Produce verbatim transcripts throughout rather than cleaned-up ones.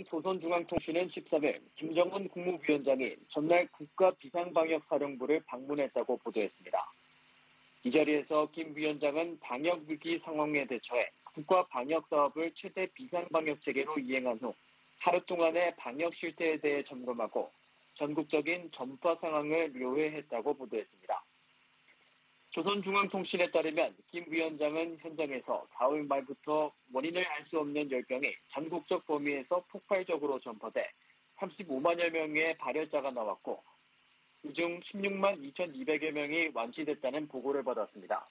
조선중앙통신은 십삼일 김정은 국무위원장이 전날 국가비상방역사령부를 방문했다고 보도했습니다. 이 자리에서 김 위원장은 방역위기 상황에 대처해 국가 방역사업을 최대 비상방역체계로 이행한 후 하루 동안의 방역 실태에 대해 점검하고 전국적인 전파 상황을 묘회했다고 보도했습니다. 조선중앙통신에 따르면 김 위원장은 현장에서 사월 말부터 원인을 알 수 없는 열병이 전국적 범위에서 폭발적으로 전파돼 삼십오만여 명의 발열자가 나왔고 그중 십육만 이천이백여 명이 완치됐다는 보고를 받았습니다.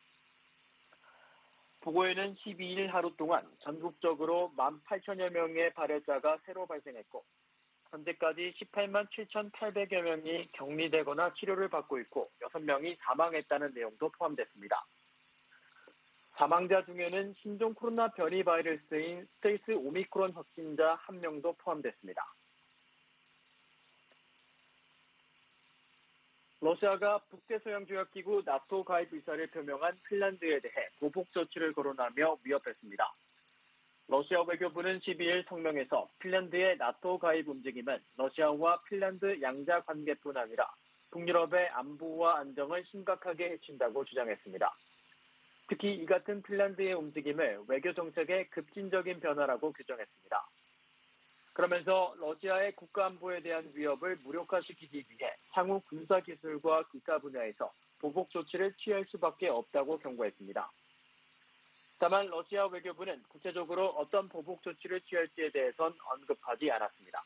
보고에는 십이일 하루 동안 전국적으로 만 팔천여 명의 발열자가 새로 발생했고 현재까지 십팔만 칠천팔백여 명이 격리되거나 치료를 받고 있고 여섯 명이 사망했다는 내용도 포함됐습니다. 사망자 중에는 신종 코로나 변이 바이러스인 스텔스 오미크론 확진자 한 명도 포함됐습니다. 러시아가 북대서양조약기구 나토 가입 의사를 표명한 핀란드에 대해 보복 조치를 거론하며 위협했습니다. 러시아 외교부는 십이일 성명에서 핀란드의 나토 가입 움직임은 러시아와 핀란드 양자 관계뿐 아니라 북유럽의 안보와 안정을 심각하게 해친다고 주장했습니다. 특히 이 같은 핀란드의 움직임을 외교정책의 급진적인 변화라고 규정했습니다. 그러면서 러시아의 국가안보에 대한 위협을 무력화시키기 위해 향후 군사기술과 기타 분야에서 보복 조치를 취할 수밖에 없다고 경고했습니다. 다만 러시아 외교부는 구체적으로 어떤 보복 조치를 취할지에 대해선 언급하지 않았습니다.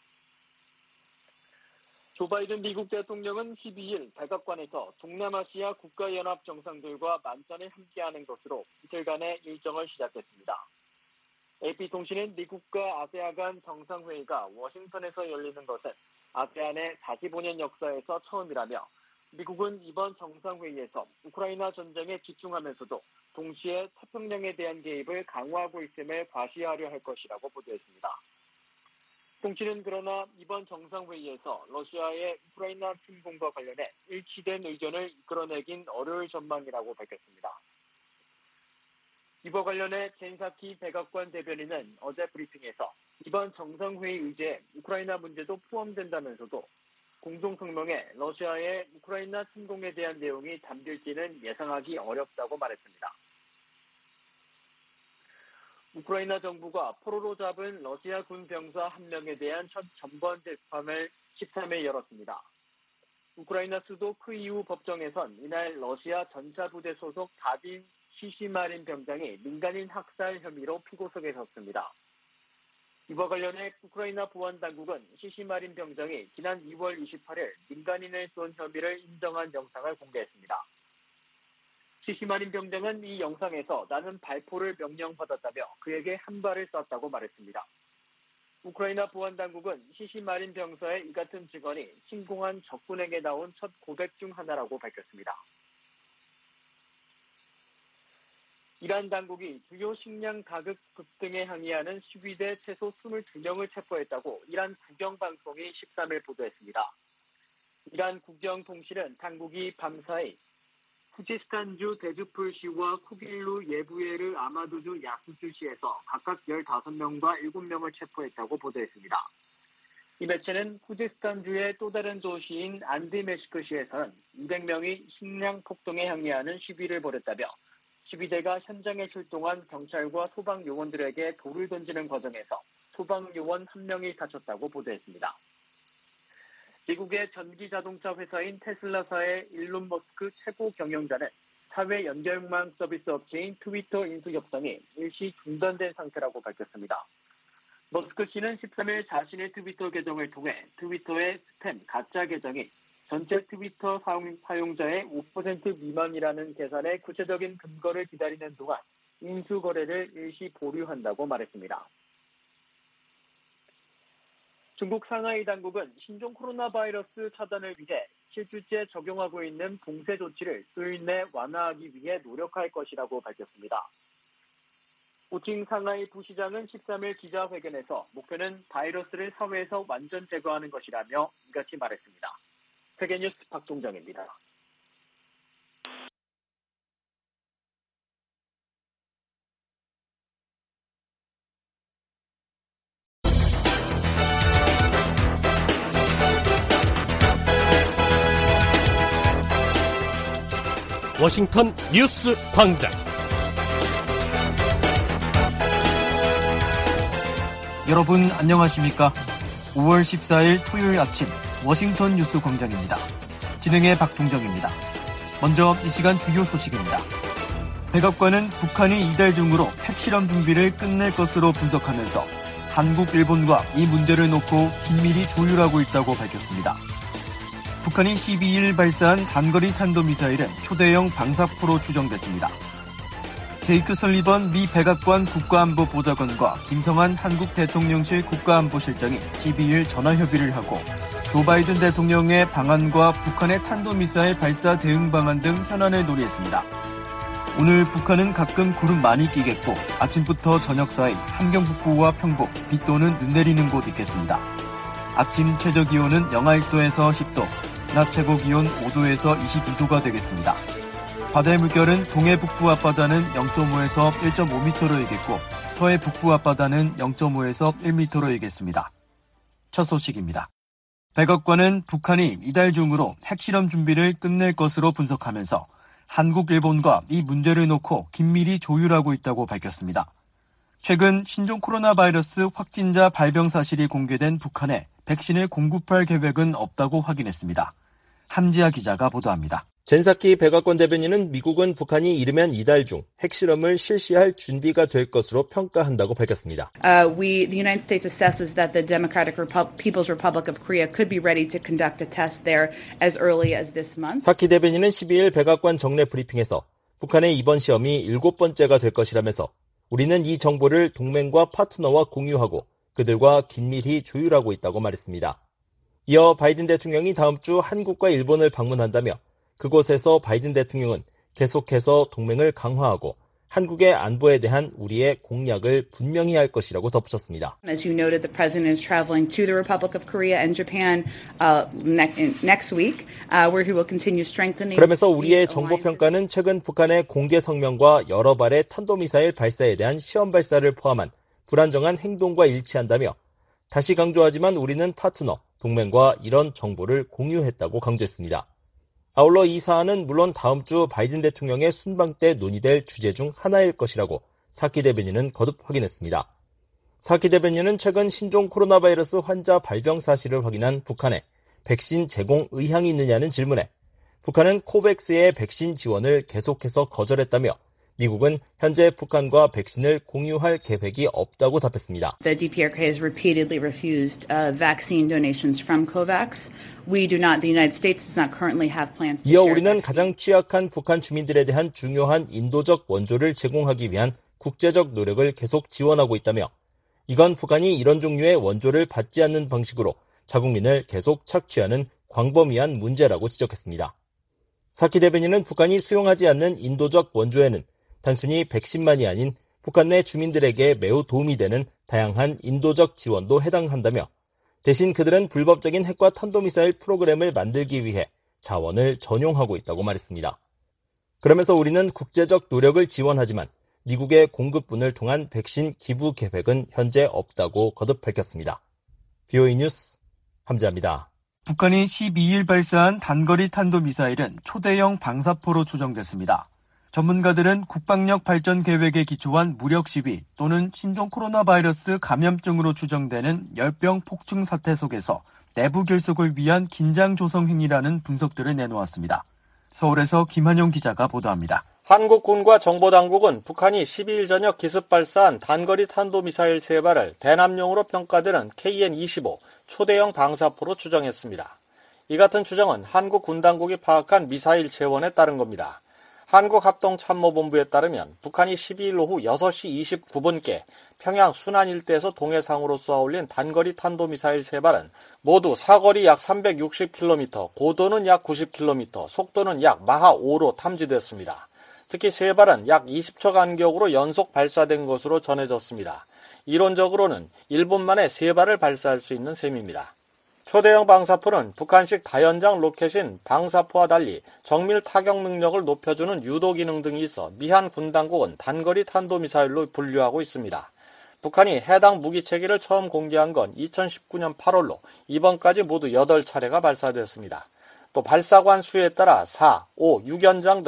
조 바이든 미국 대통령은 십이일 백악관에서 동남아시아 국가연합 정상들과 만찬을 함께하는 것으로 이틀간의 일정을 시작했습니다. 에이피통신은 미국과 아세안 간 정상회의가 워싱턴에서 열리는 것은 아세안의 사십오 년 역사에서 처음이라며 미국은 이번 정상회의에서 우크라이나 전쟁에 집중하면서도 동시에 태평양에 대한 개입을 강화하고 있음을 과시하려 할 것이라고 보도했습니다. 통신은 그러나 이번 정상회의에서 러시아의 우크라이나 침공과 관련해 일치된 의견을 이끌어내긴 어려울 전망이라고 밝혔습니다. 이와 관련해 젠사키 백악관 대변인은 어제 브리핑에서 이번 정상회의 의제에 우크라이나 문제도 포함된다면서도 공동성명에 러시아의 우크라이나 침공에 대한 내용이 담길지는 예상하기 어렵다고 말했습니다. 우크라이나 정부가 포로로 잡은 러시아 군 병사 한 명에 대한 첫 전번 재판을 십삼일 열었습니다. 우크라이나 수도 크이우 법정에선 이날 러시아 전차부대 소속 다빈 시시마린 병장이 민간인 학살 혐의로 피고석에 섰습니다. 이와 관련해 우크라이나 보안당국은 시시마린 병장이 지난 이월 이십팔일 민간인을 쏜 혐의를 인정한 영상을 공개했습니다. 시시마린 병장은 이 영상에서 나는 발포를 명령받았다며 그에게 한 발을 쐈다고 말했습니다. 우크라이나 보안당국은 시시마린 병사의 이 같은 증언이 침공한 적군에게 나온 첫 고백 중 하나라고 밝혔습니다. 이란 당국이 주요 식량 가격 급등에 항의하는 시위대 최소 이십이 명을 체포했다고 이란 국영방송이 십삼일 보도했습니다. 이란 국영통신은 당국이 밤사이 후지스탄주 데주풀시와 쿠빌루 예부예르 아마두주 야수주시에서 각각 열다섯 명과 일곱 명을 체포했다고 보도했습니다. 이 매체는 후지스탄주의 또 다른 도시인 안디메시크시에서는 이백 명이 식량 폭등에 항의하는 시위를 벌였다며 시위대가 현장에 출동한 경찰과 소방요원들에게 돌을 던지는 과정에서 소방요원 한 명이 다쳤다고 보도했습니다. 미국의 전기자동차 회사인 테슬라사의 일론 머스크 최고 경영자는 사회 연결망 서비스 업체인 트위터 인수 협상이 일시 중단된 상태라고 밝혔습니다. 머스크 씨는 십삼일 자신의 트위터 계정을 통해 트위터의 스팸 가짜 계정이 전체 트위터 사용자의 오 퍼센트 미만이라는 계산의 구체적인 근거를 기다리는 동안 인수 거래를 일시 보류한다고 말했습니다. 중국 상하이 당국은 신종 코로나 바이러스 차단을 위해 실주째 적용하고 있는 봉쇄 조치를 수요일 내 완화하기 위해 노력할 것이라고 밝혔습니다. 호칭 상하이 부시장은 십삼일 기자회견에서 목표는 바이러스를 사회에서 완전 제거하는 것이라며 이같이 말했습니다. 세계뉴스 박동정입니다. 워싱턴 뉴스 광장. 여러분 안녕하십니까? 오월 십사일 토요일 아침 워싱턴 뉴스 광장입니다. 진행의 박동정입니다. 먼저 이 시간 주요 소식입니다. 백악관은 북한이 이달 중으로 핵실험 준비를 끝낼 것으로 분석하면서 한국, 일본과 이 문제를 놓고 긴밀히 조율하고 있다고 밝혔습니다. 북한이 십이일 발사한 단거리 탄도미사일은 초대형 방사포로 추정됐습니다. 제이크 설리번 미 백악관 국가안보보좌관과 김성한 한국 대통령실 국가안보실장이 십이일 전화협의를 하고 조 바이든 대통령의 방안과 북한의 탄도미사일 발사 대응 방안 등 현안을 논의했습니다. 오늘 북한은 가끔 구름 많이 끼겠고 아침부터 저녁 사이 함경 북부와 평북, 비 또는 눈 내리는 곳 있겠습니다. 아침 최저기온은 영하 일도에서 십도, 낮 최고기온 오도에서 이십이도가 되겠습니다. 바다의 물결은 동해 북부 앞바다는 영점오에서 일점오 미터로 일겠고 서해 북부 앞바다는 영점오에서 일 미터로 일겠습니다. 첫 소식입니다. 백악관은 북한이 이달 중으로 핵실험 준비를 끝낼 것으로 분석하면서 한국, 일본과 이 문제를 놓고 긴밀히 조율하고 있다고 밝혔습니다. 최근 신종 코로나 바이러스 확진자 발병 사실이 공개된 북한에 백신을 공급할 계획은 없다고 확인했습니다. 함지아 기자가 보도합니다. 젠사키 백악관 대변인은 미국은 북한이 이르면 이달 중 핵실험을 실시할 준비가 될 것으로 평가한다고 밝혔습니다. Uh, we, the United States assesses that the Democratic Repu- People's Republic of Korea could be ready to conduct a test there as early as this month. 사키 대변인은 십이일 백악관 정례 브리핑에서 북한의 이번 시험이 일곱 번째가 될 것이라면서 우리는 이 정보를 동맹과 파트너와 공유하고 그들과 긴밀히 조율하고 있다고 말했습니다. 이어 바이든 대통령이 다음 주 한국과 일본을 방문한다며 그곳에서 바이든 대통령은 계속해서 동맹을 강화하고 한국의 안보에 대한 우리의 공약을 분명히 할 것이라고 덧붙였습니다. As you noted, the president is traveling to the Republic of Korea and Japan uh, next week, uh, where he will continue strengthening. 그러면서 우리의 정보 평가는 최근 북한의 공개 성명과 여러 발의 탄도미사일 발사에 대한 시험 발사를 포함한 불안정한 행동과 일치한다며 다시 강조하지만 우리는 파트너, 동맹과 이런 정보를 공유했다고 강조했습니다. 아울러 이 사안은 물론 다음 주 바이든 대통령의 순방 때 논의될 주제 중 하나일 것이라고 사키 대변인은 거듭 확인했습니다. 사키 대변인은 최근 신종 코로나 바이러스 환자 발병 사실을 확인한 북한에 백신 제공 의향이 있느냐는 질문에 북한은 코백스의 백신 지원을 계속해서 거절했다며 미국은 현재 북한과 백신을 공유할 계획이 없다고 답했습니다. The 디피아르케이 has repeatedly refused uh, vaccine donations from COVAX. We do not, the United States does not currently have plans. 이어 우리는 가장 취약한 북한 주민들에 대한 중요한 인도적 원조를 제공하기 위한 국제적 노력을 계속 지원하고 있다며 이건 북한이 이런 종류의 원조를 받지 않는 방식으로 자국민을 계속 착취하는 광범위한 문제라고 지적했습니다. 사키 대변인은 북한이 수용하지 않는 인도적 원조에는 단순히 백신만이 아닌 북한 내 주민들에게 매우 도움이 되는 다양한 인도적 지원도 해당한다며 대신 그들은 불법적인 핵과 탄도미사일 프로그램을 만들기 위해 자원을 전용하고 있다고 말했습니다. 그러면서 우리는 국제적 노력을 지원하지만 미국의 공급분을 통한 백신 기부 계획은 현재 없다고 거듭 밝혔습니다. 비오이 뉴스 함지아입니다. 북한이 십이일 발사한 단거리 탄도미사일은 초대형 방사포로 추정됐습니다. 전문가들은 국방력 발전 계획에 기초한 무력 시위 또는 신종 코로나 바이러스 감염증으로 추정되는 열병 폭증 사태 속에서 내부 결속을 위한 긴장 조성 행위라는 분석들을 내놓았습니다. 서울에서 김한용 기자가 보도합니다. 한국군과 정보당국은 북한이 십이일 저녁 기습 발사한 단거리 탄도미사일 세 발을 대남용으로 평가되는 케이엔 이십오 초대형 방사포로 추정했습니다. 이 같은 추정은 한국 군 당국이 파악한 미사일 재원에 따른 겁니다. 한국합동참모본부에 따르면 북한이 십이일 오후 여섯시 이십구분께 평양 순안 일대에서 동해상으로 쏘아올린 단거리 탄도미사일 세 발은 모두 사거리 약 삼백육십 킬로미터, 고도는 약 구십 킬로미터, 속도는 약 마하 오로 탐지됐습니다. 특히 세 발은 약 이십초 간격으로 연속 발사된 것으로 전해졌습니다. 이론적으로는 일 분 만에 세 발을 발사할 수 있는 셈입니다. 초대형 방사포는 북한식 다연장 로켓인 방사포와 달리 정밀 타격 능력을 높여주는 유도 기능 등이 있어 미한 군 당국은 단거리 탄도미사일로 분류하고 있습니다. 북한이 해당 무기 체계를 처음 공개한 건 이천십구년 팔월로 이번까지 모두 여덟 차례가 발사됐습니다. 또 발사관 수에 따라 사, 오, 육 연장 등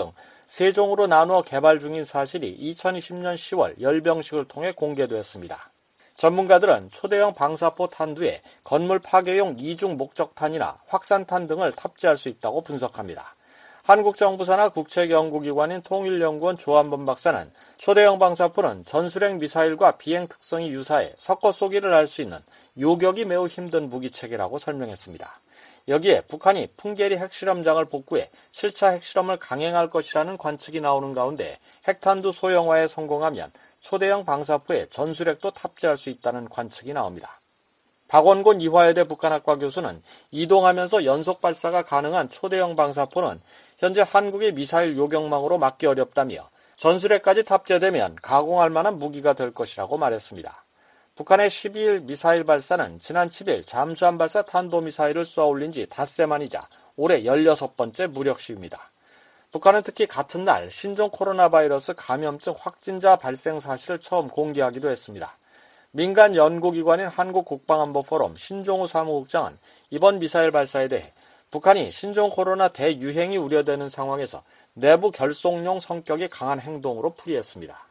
세 종으로 나누어 개발 중인 사실이 이천이십년 시월 열병식을 통해 공개됐습니다. 전문가들은 초대형 방사포 탄두에 건물 파괴용 이중 목적탄이나 확산탄 등을 탑재할 수 있다고 분석합니다. 한국 정부사나 국책연구기관인 통일연구원 조한범 박사는 초대형 방사포는 전술핵 미사일과 비행 특성이 유사해 섞어 쏘기를 할 수 있는 요격이 매우 힘든 무기체계라고 설명했습니다. 여기에 북한이 풍계리 핵실험장을 복구해 칠 차 핵실험을 강행할 것이라는 관측이 나오는 가운데 핵탄두 소형화에 성공하면 초대형 방사포에 전술핵도 탑재할 수 있다는 관측이 나옵니다. 박원곤 이화여대 북한학과 교수는 이동하면서 연속 발사가 가능한 초대형 방사포는 현재 한국의 미사일 요격망으로 막기 어렵다며 전술핵까지 탑재되면 가공할 만한 무기가 될 것이라고 말했습니다. 북한의 십이일 미사일 발사는 지난 칠일 잠수함 발사 탄도미사일을 쏘아 올린 지 닷새 만이자 올해 열여섯 번째 무력 시위입니다. 북한은 특히 같은 날 신종 코로나 바이러스 감염증 확진자 발생 사실을 처음 공개하기도 했습니다. 민간 연구기관인 한국국방안보포럼 신종우 사무국장은 이번 미사일 발사에 대해 북한이 신종 코로나 대유행이 우려되는 상황에서 내부 결속용 성격이 강한 행동으로 풀이했습니다.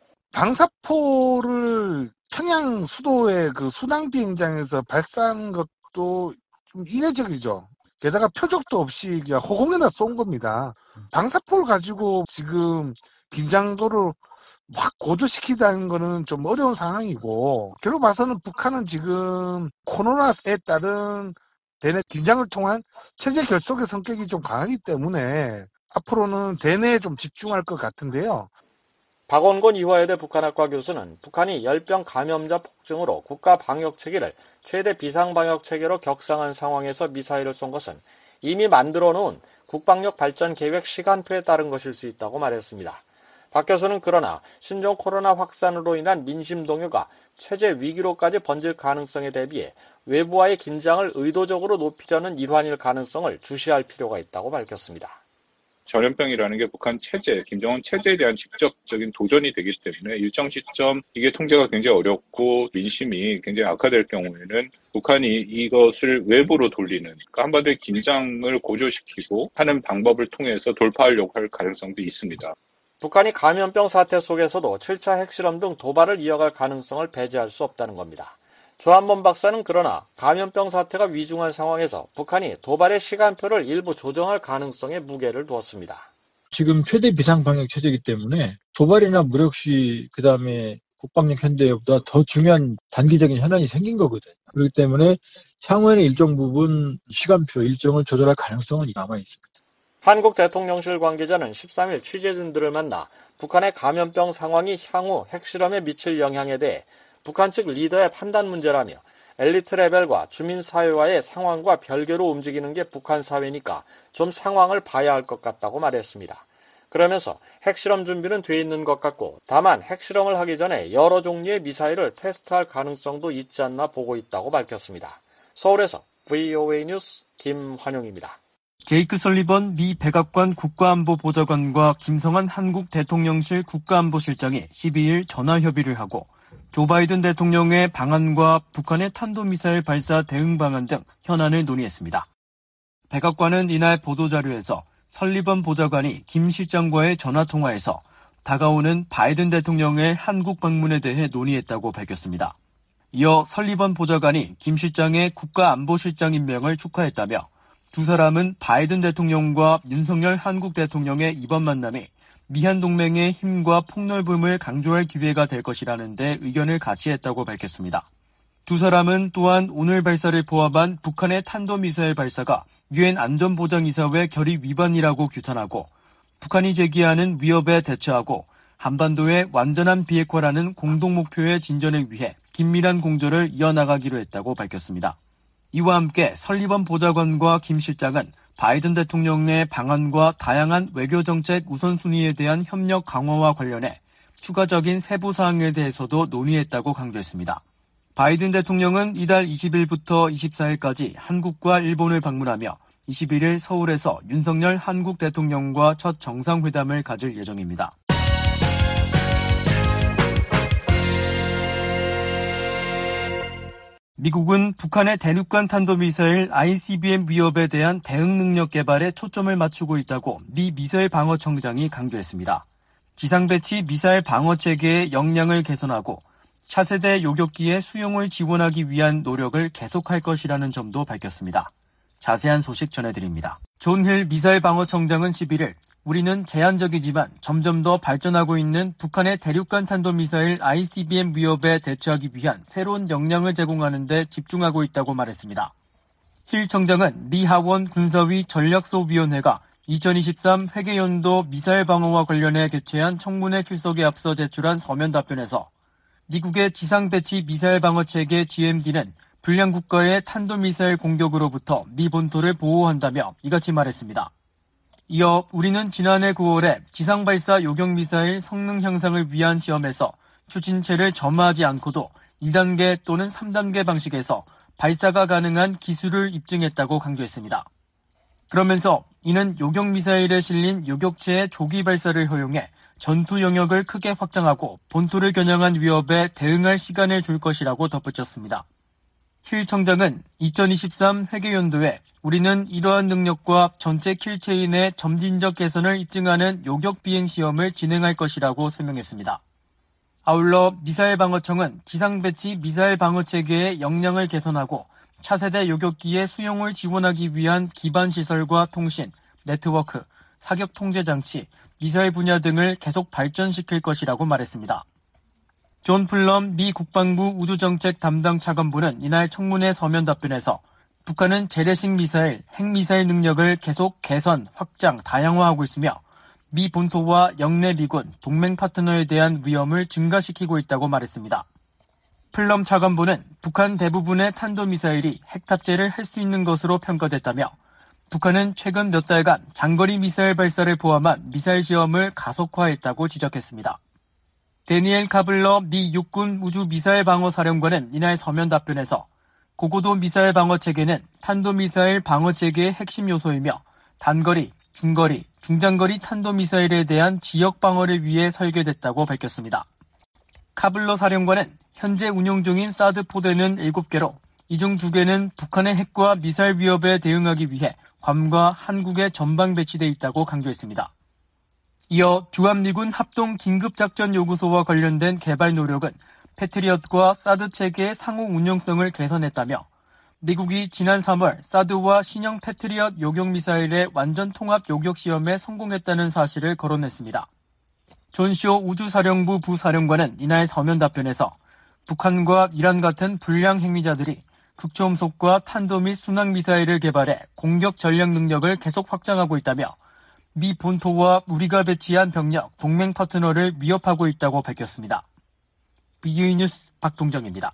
방사포를 평양 수도의 그 순항 비행장에서 발사한 것도 좀 이례적이죠. 게다가 표적도 없이 그냥 허공에다 쏜 겁니다. 방사포를 가지고 지금 긴장도를 확 고조시키다는 거는 좀 어려운 상황이고, 결국 봐서는 북한은 지금 코로나에 따른 대내 긴장을 통한 체제 결속의 성격이 좀 강하기 때문에 앞으로는 대내에 좀 집중할 것 같은데요. 박원곤 이화여대 북한학과 교수는 북한이 열병 감염자 폭증으로 국가 방역 체계를 최대 비상 방역 체계로 격상한 상황에서 미사일을 쏜 것은 이미 만들어 놓은 국방력 발전 계획 시간표에 따른 것일 수 있다고 말했습니다. 박 교수는 그러나 신종 코로나 확산으로 인한 민심 동요가 체제 위기로까지 번질 가능성에 대비해 외부와의 긴장을 의도적으로 높이려는 일환일 가능성을 주시할 필요가 있다고 밝혔습니다. 전염병이라는 게 북한 체제, 김정은 체제에 대한 직접적인 도전이 되기 때문에 일정 시점 이게 통제가 굉장히 어렵고 민심이 굉장히 악화될 경우에는 북한이 이것을 외부로 돌리는, 그러니까 한반도의 긴장을 고조시키고 하는 방법을 통해서 돌파하려고 할 가능성도 있습니다. 북한이 감염병 사태 속에서도 칠 차 핵실험 등 도발을 이어갈 가능성을 배제할 수 없다는 겁니다. 조한범 박사는 그러나 감염병 사태가 위중한 상황에서 북한이 도발의 시간표를 일부 조정할 가능성에 무게를 두었습니다. 지금 최대 비상방역 체제이기 때문에 도발이나 무력시 그다음에 국방력 현대보다 더 중요한 단기적인 현안이 생긴 거거든. 그렇기 때문에 향후에는 일정 부분 시간표 일정을 조절할 가능성은 남아 있습니다. 한국 대통령실 관계자는 십삼일 취재진들을 만나 북한의 감염병 상황이 향후 핵실험에 미칠 영향에 대해 북한 측 리더의 판단 문제라며 엘리트 레벨과 주민사회와의 상황과 별개로 움직이는 게 북한 사회니까 좀 상황을 봐야 할 것 같다고 말했습니다. 그러면서 핵실험 준비는 돼 있는 것 같고 다만 핵실험을 하기 전에 여러 종류의 미사일을 테스트할 가능성도 있지 않나 보고 있다고 밝혔습니다. 서울에서 브이오에이 뉴스 김환용입니다. 제이크 설리번 미 백악관 국가안보보좌관과 김성한 한국 대통령실 국가안보실장이 십이일 전화협의를 하고 조 바이든 대통령의 방안과 북한의 탄도미사일 발사 대응 방안 등 현안을 논의했습니다. 백악관은 이날 보도자료에서 설리번 보좌관이 김 실장과의 전화통화에서 다가오는 바이든 대통령의 한국 방문에 대해 논의했다고 밝혔습니다. 이어 설리번 보좌관이 김 실장의 국가안보실장 임명을 축하했다며 두 사람은 바이든 대통령과 윤석열 한국 대통령의 이번 만남이 미한 동맹의 힘과 폭넓음을 강조할 기회가 될 것이라는 데 의견을 같이 했다고 밝혔습니다. 두 사람은 또한 오늘 발사를 포함한 북한의 탄도미사일 발사가 유엔 안전보장이사회 결의 위반이라고 규탄하고 북한이 제기하는 위협에 대처하고 한반도의 완전한 비핵화라는 공동 목표의 진전을 위해 긴밀한 공조를 이어나가기로 했다고 밝혔습니다. 이와 함께 설리번 보좌관과 김 실장은 바이든 대통령의 방안과 다양한 외교정책 우선순위에 대한 협력 강화와 관련해 추가적인 세부 사항에 대해서도 논의했다고 강조했습니다. 바이든 대통령은 이달 이십일부터 이십사일까지 한국과 일본을 방문하며 이십일일 서울에서 윤석열 한국 대통령과 첫 정상회담을 가질 예정입니다. 미국은 북한의 대륙간 탄도미사일 아이씨비엠 위협에 대한 대응 능력 개발에 초점을 맞추고 있다고 미 미사일 방어청장이 강조했습니다. 지상 배치 미사일 방어 체계의 역량을 개선하고 차세대 요격기의 수용을 지원하기 위한 노력을 계속할 것이라는 점도 밝혔습니다. 자세한 소식 전해드립니다. 존 힐 미사일 방어청장은 십일일 우리는 제한적이지만 점점 더 발전하고 있는 북한의 대륙간 탄도미사일 아이씨비엠 위협에 대처하기 위한 새로운 역량을 제공하는 데 집중하고 있다고 말했습니다. 힐 청장은 미 하원 군사위 전략소위원회가 이천이십삼 회계연도 미사일 방어와 관련해 개최한 청문회 출석에 앞서 제출한 서면 답변에서 미국의 지상 배치 미사일 방어 체계 지엠디는 불량 국가의 탄도미사일 공격으로부터 미 본토를 보호한다며 이같이 말했습니다. 이어 우리는 지난해 구월에 지상발사 요격미사일 성능 향상을 위한 시험에서 추진체를 점화하지 않고도 이 단계 또는 삼 단계 방식에서 발사가 가능한 기술을 입증했다고 강조했습니다. 그러면서 이는 요격미사일에 실린 요격체의 조기 발사를 허용해 전투 영역을 크게 확장하고 본토를 겨냥한 위협에 대응할 시간을 줄 것이라고 덧붙였습니다. 힐 청장은 이천이십삼 회계연도에 우리는 이러한 능력과 전체 킬체인의 점진적 개선을 입증하는 요격 비행 시험을 진행할 것이라고 설명했습니다. 아울러 미사일 방어청은 지상 배치 미사일 방어 체계의 역량을 개선하고 차세대 요격기의 수용을 지원하기 위한 기반 시설과 통신, 네트워크, 사격 통제 장치, 미사일 분야 등을 계속 발전시킬 것이라고 말했습니다. 존 플럼 미 국방부 우주정책 담당 차관보는 이날 청문회 서면 답변에서 북한은 재래식 미사일, 핵미사일 능력을 계속 개선, 확장, 다양화하고 있으며 미 본토와 영내 미군, 동맹 파트너에 대한 위험을 증가시키고 있다고 말했습니다. 플럼 차관보는 북한 대부분의 탄도미사일이 핵 탑재를 할 수 있는 것으로 평가됐다며 북한은 최근 몇 달간 장거리 미사일 발사를 포함한 미사일 시험을 가속화했다고 지적했습니다. 데니엘 카블러 미 육군 우주미사일 방어사령관은 이날 서면 답변에서 고고도 미사일 방어 체계는 탄도미사일 방어 체계의 핵심 요소이며 단거리, 중거리, 중장거리 탄도미사일에 대한 지역 방어를 위해 설계됐다고 밝혔습니다. 카블러 사령관은 현재 운용 중인 사드 포대는 일곱 개로 이 중 두 개는 북한의 핵과 미사일 위협에 대응하기 위해 괌과 한국에 전방 배치돼 있다고 강조했습니다. 이어 주한미군 합동 긴급작전요구소와 관련된 개발 노력은 패트리엇과 사드 체계의 상호 운용성을 개선했다며 미국이 지난 삼월 사드와 신형 패트리엇 요격미사일의 완전 통합 요격 시험에 성공했다는 사실을 거론했습니다. 존쇼 우주사령부 부사령관은 이날 서면 답변에서 북한과 이란 같은 불량 핵미자들이 극초음속과 탄도 및 순항미사일을 개발해 공격 전략 능력을 계속 확장하고 있다며 미 본토와 우리가 배치한 병력, 동맹 파트너를 위협하고 있다고 밝혔습니다. 비유이 뉴스 박동정입니다.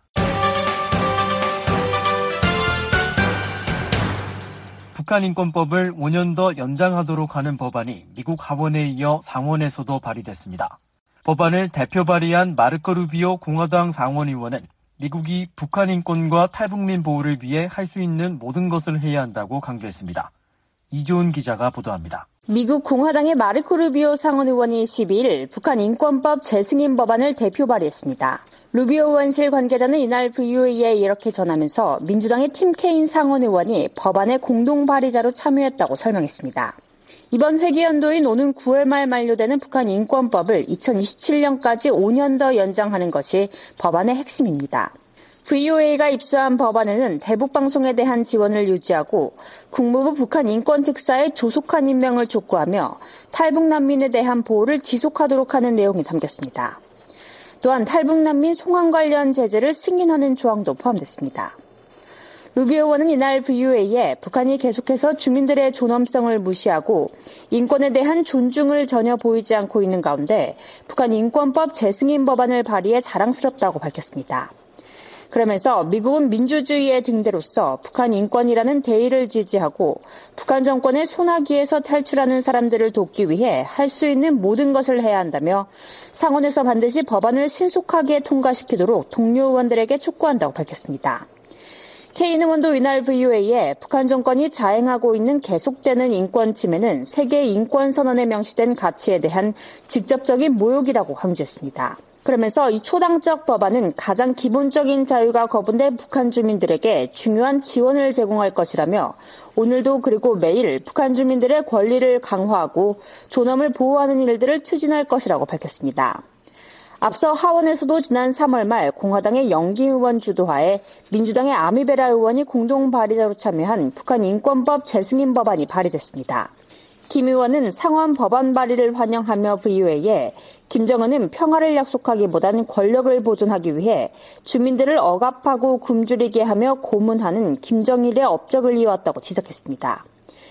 북한 인권법을 오 년 더 연장하도록 하는 법안이 미국 하원에 이어 상원에서도 발의됐습니다. 법안을 대표 발의한 마르코 루비오 공화당 상원의원은 미국이 북한 인권과 탈북민 보호를 위해 할 수 있는 모든 것을 해야 한다고 강조했습니다. 이조은 기자가 보도합니다. 미국 공화당의 마르코 루비오 상원의원이 십이일 북한 인권법 재승인 법안을 대표 발의했습니다. 루비오 의원실 관계자는 이날 브이오에이에 이렇게 전하면서 민주당의 팀 케인 상원의원이 법안의 공동 발의자로 참여했다고 설명했습니다. 이번 회기연도인 오는 구월 말 만료되는 북한 인권법을 이천이십칠 년까지 오 년 더 연장하는 것이 법안의 핵심입니다. 브이오에이가 입수한 법안에는 대북방송에 대한 지원을 유지하고 국무부 북한 인권특사의 조속한 임명을 촉구하며 탈북난민에 대한 보호를 지속하도록 하는 내용이 담겼습니다. 또한 탈북난민 송환 관련 제재를 승인하는 조항도 포함됐습니다. 루비오 의원은 이날 브이오에이에 북한이 계속해서 주민들의 존엄성을 무시하고 인권에 대한 존중을 전혀 보이지 않고 있는 가운데 북한 인권법 재승인 법안을 발의해 자랑스럽다고 밝혔습니다. 그러면서 미국은 민주주의의 등대로서 북한 인권이라는 대의를 지지하고 북한 정권의 소나기에서 탈출하는 사람들을 돕기 위해 할 수 있는 모든 것을 해야 한다며 상원에서 반드시 법안을 신속하게 통과시키도록 동료 의원들에게 촉구한다고 밝혔습니다. 케인 의원도 이날 브이오에이에 북한 정권이 자행하고 있는 계속되는 인권 침해는 세계 인권 선언에 명시된 가치에 대한 직접적인 모욕이라고 강조했습니다. 그러면서 이 초당적 법안은 가장 기본적인 자유가 거부된 북한 주민들에게 중요한 지원을 제공할 것이라며 오늘도 그리고 매일 북한 주민들의 권리를 강화하고 존엄을 보호하는 일들을 추진할 것이라고 밝혔습니다. 앞서 하원에서도 지난 삼월 말 공화당의 영김 의원 주도하에 민주당의 아미베라 의원이 공동 발의자로 참여한 북한 인권법 재승인 법안이 발의됐습니다. 김 의원은 상원 법안 발의를 환영하며 브이오에이에 김정은은 평화를 약속하기보다는 권력을 보존하기 위해 주민들을 억압하고 굶주리게 하며 고문하는 김정일의 업적을 이어왔다고 지적했습니다.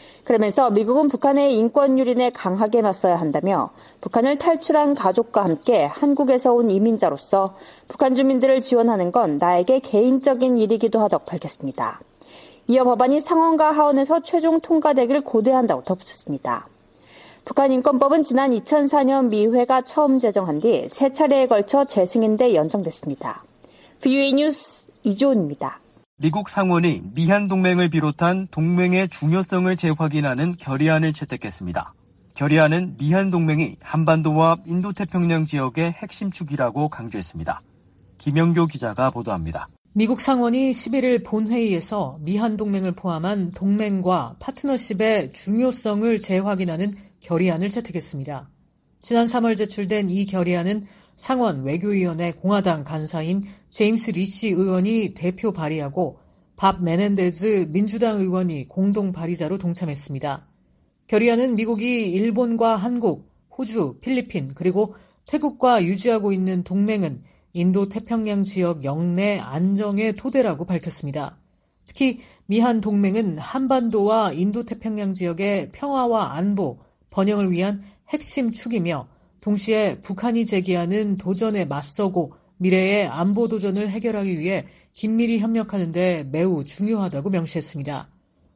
그러면서 미국은 북한의 인권 유린에 강하게 맞서야 한다며 북한을 탈출한 가족과 함께 한국에서 온 이민자로서 북한 주민들을 지원하는 건 나에게 개인적인 일이기도 하다고 밝혔습니다. 이어 법안이 상원과 하원에서 최종 통과되길 고대한다고 덧붙였습니다. 북한 인권법은 지난 이천사 년 미회가 처음 제정한 뒤 세 차례에 걸쳐 재승인돼 연장됐습니다. 브이오에이 뉴스 이조은입니다. 미국 상원이 미한 동맹을 비롯한 동맹의 중요성을 재확인하는 결의안을 채택했습니다. 결의안은 미한 동맹이 한반도와 인도태평양 지역의 핵심 축이라고 강조했습니다. 김영교 기자가 보도합니다. 미국 상원이 십일 일 본회의에서 미한 동맹을 포함한 동맹과 파트너십의 중요성을 재확인하는 결의안을 채택했습니다. 지난 삼월 제출된 이 결의안은 상원 외교위원회 공화당 간사인 제임스 리시 의원이 대표 발의하고 밥 메넨데즈 민주당 의원이 공동 발의자로 동참했습니다. 결의안은 미국이 일본과 한국, 호주, 필리핀 그리고 태국과 유지하고 있는 동맹은 인도태평양 지역 영내 안정의 토대라고 밝혔습니다. 특히 미한 동맹은 한반도와 인도태평양 지역의 평화와 안보, 번영을 위한 핵심 축이며 동시에 북한이 제기하는 도전에 맞서고 미래의 안보 도전을 해결하기 위해 긴밀히 협력하는 데 매우 중요하다고 명시했습니다.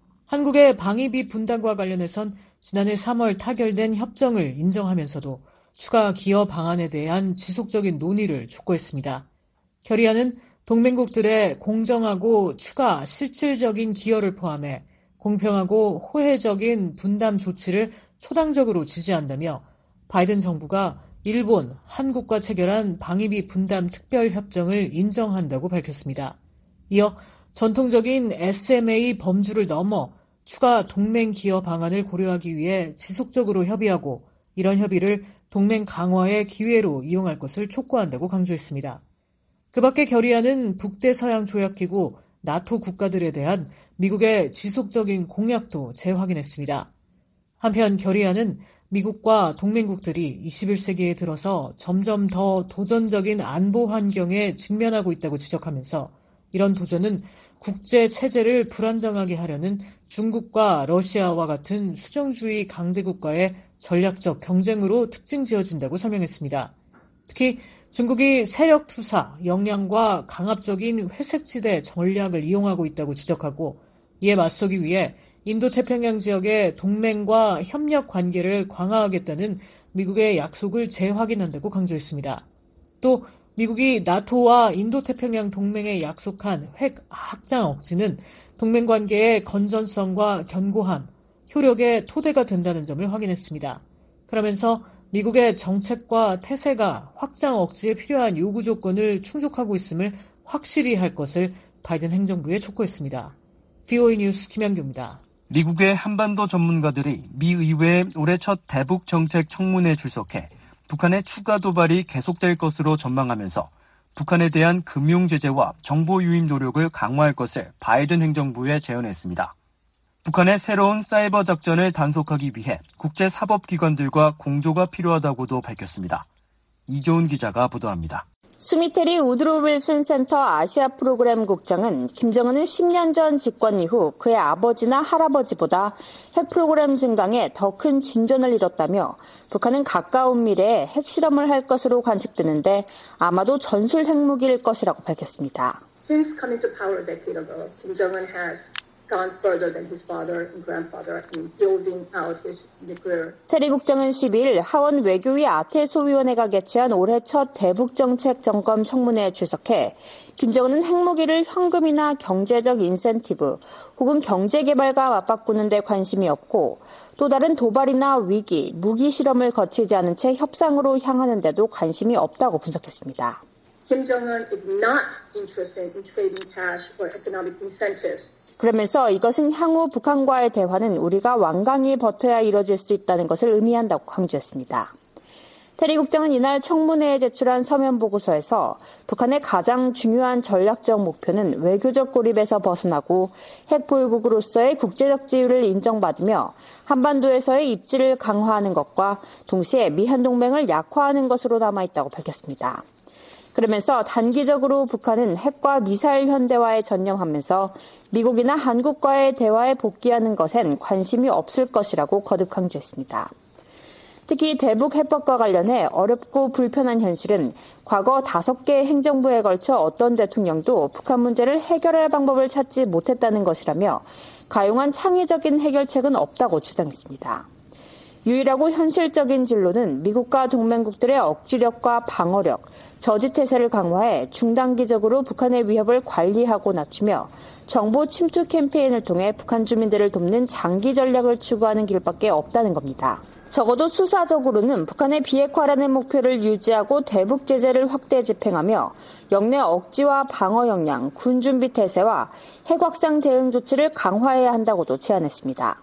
한국의 방위비 분담과 관련해선 지난해 삼월 타결된 협정을 인정하면서도 추가 기여 방안에 대한 지속적인 논의를 촉구했습니다. 결의안은 동맹국들의 공정하고 추가 실질적인 기여를 포함해 공평하고 호혜적인 분담 조치를 초당적으로 지지한다며 바이든 정부가 일본, 한국과 체결한 방위비 분담 특별협정을 인정한다고 밝혔습니다. 이어 전통적인 에스엠에이 범주를 넘어 추가 동맹 기여 방안을 고려하기 위해 지속적으로 협의하고 이런 협의를 동맹 강화의 기회로 이용할 것을 촉구한다고 강조했습니다. 그 밖에 결의안은 북대서양 조약기구 나토 국가들에 대한 미국의 지속적인 공약도 재확인했습니다. 한편 결의안은 미국과 동맹국들이 이십일 세기에 들어서 점점 더 도전적인 안보 환경에 직면하고 있다고 지적하면서 이런 도전은 국제 체제를 불안정하게 하려는 중국과 러시아와 같은 수정주의 강대국과의 전략적 경쟁으로 특징 지어진다고 설명했습니다. 특히 중국이 세력 투사, 역량과 강압적인 회색지대 전략을 이용하고 있다고 지적하고 이에 맞서기 위해 인도태평양 지역의 동맹과 협력 관계를 강화하겠다는 미국의 약속을 재확인한다고 강조했습니다. 또 미국이 나토와 인도태평양 동맹에 약속한 핵 확장 억지는 동맹 관계의 건전성과 견고함, 효력의 토대가 된다는 점을 확인했습니다. 그러면서 미국의 정책과 태세가 확장 억지에 필요한 요구 조건을 충족하고 있음을 확실히 할 것을 바이든 행정부에 촉구했습니다. 브이오에이 뉴스 김현규입니다. 미국의 한반도 전문가들이 미 의회의 올해 첫 대북 정책 청문회에 출석해 북한의 추가 도발이 계속될 것으로 전망하면서 북한에 대한 금융 제재와 정보 유입 노력을 강화할 것을 바이든 행정부에 제언했습니다. 북한의 새로운 사이버 작전을 단속하기 위해 국제사법기관들과 공조가 필요하다고도 밝혔습니다. 이조은 기자가 보도합니다. 수미테리 우드로 윌슨 센터 아시아 프로그램 국장은 김정은은 십 년 전 집권 이후 그의 아버지나 할아버지보다 핵 프로그램 증강에 더 큰 진전을 이뤘다며 북한은 가까운 미래에 핵실험을 할 것으로 관측되는데 아마도 전술 핵무기일 것이라고 밝혔습니다. Since coming to power a decade ago, Kim Jong-un has 테리 국장은 십이일 하원 외교위 아태소위원회가 개최한 올해 첫 대북정책 점검 청문회에 출석해 김정은은 핵무기를 현금이나 경제적 인센티브 혹은 경제개발과 맞바꾸는 데 관심이 없고 또 다른 도발이나 위기, 무기 실험을 거치지 않은 채 협상으로 향하는 데도 관심이 없다고 분석했습니다. Kim Jong-un is not interested in trading cash or economic incentives. 그러면서 이것은 향후 북한과의 대화는 우리가 완강히 버텨야 이뤄질 수 있다는 것을 의미한다고 강조했습니다. 테리 국장은 이날 청문회에 제출한 서면 보고서에서 북한의 가장 중요한 전략적 목표는 외교적 고립에서 벗어나고 핵보유국으로서의 국제적 지위를 인정받으며 한반도에서의 입지를 강화하는 것과 동시에 미한동맹을 약화하는 것으로 남아있다고 밝혔습니다. 그러면서 단기적으로 북한은 핵과 미사일 현대화에 전념하면서 미국이나 한국과의 대화에 복귀하는 것엔 관심이 없을 것이라고 거듭 강조했습니다. 특히 대북 해법과 관련해 어렵고 불편한 현실은 과거 다섯 개 행정부에 걸쳐 어떤 대통령도 북한 문제를 해결할 방법을 찾지 못했다는 것이라며 가용한 창의적인 해결책은 없다고 주장했습니다. 유일하고 현실적인 진로는 미국과 동맹국들의 억지력과 방어력, 저지태세를 강화해 중단기적으로 북한의 위협을 관리하고 낮추며 정보 침투 캠페인을 통해 북한 주민들을 돕는 장기 전략을 추구하는 길밖에 없다는 겁니다. 적어도 수사적으로는 북한의 비핵화라는 목표를 유지하고 대북 제재를 확대 집행하며 영내 억지와 방어 역량, 군 준비 태세와 핵 확산 대응 조치를 강화해야 한다고도 제안했습니다.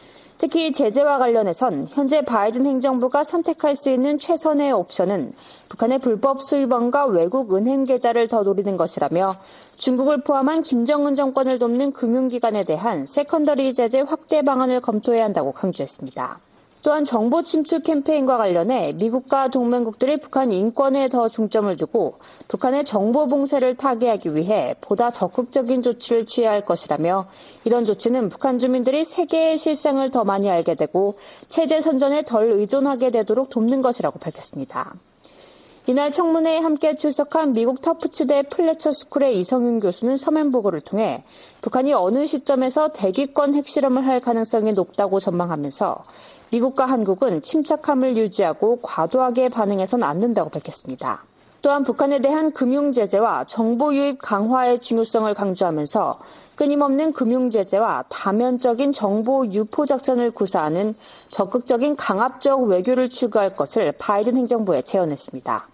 특히 제재와 관련해선 현재 바이든 행정부가 선택할 수 있는 최선의 옵션은 북한의 불법 수입원과 외국 은행 계좌를 더 노리는 것이라며 중국을 포함한 김정은 정권을 돕는 금융기관에 대한 세컨더리 제재 확대 방안을 검토해야 한다고 강조했습니다. 또한 정보 침투 캠페인과 관련해 미국과 동맹국들이 북한 인권에 더 중점을 두고 북한의 정보 봉쇄를 타개하기 위해 보다 적극적인 조치를 취해야 할 것이라며 이런 조치는 북한 주민들이 세계의 실상을 더 많이 알게 되고 체제 선전에 덜 의존하게 되도록 돕는 것이라고 밝혔습니다. 이날 청문회에 함께 출석한 미국 터프츠대 플래처 스쿨의 이성윤 교수는 서면 보고를 통해 북한이 어느 시점에서 대기권 핵실험을 할 가능성이 높다고 전망하면서 미국과 한국은 침착함을 유지하고 과도하게 반응해서는 안 된다고 밝혔습니다. 또한 북한에 대한 금융 제재와 정보 유입 강화의 중요성을 강조하면서 끊임없는 금융 제재와 다면적인 정보 유포 작전을 구사하는 적극적인 강압적 외교를 추구할 것을 바이든 행정부에 제언했습니다.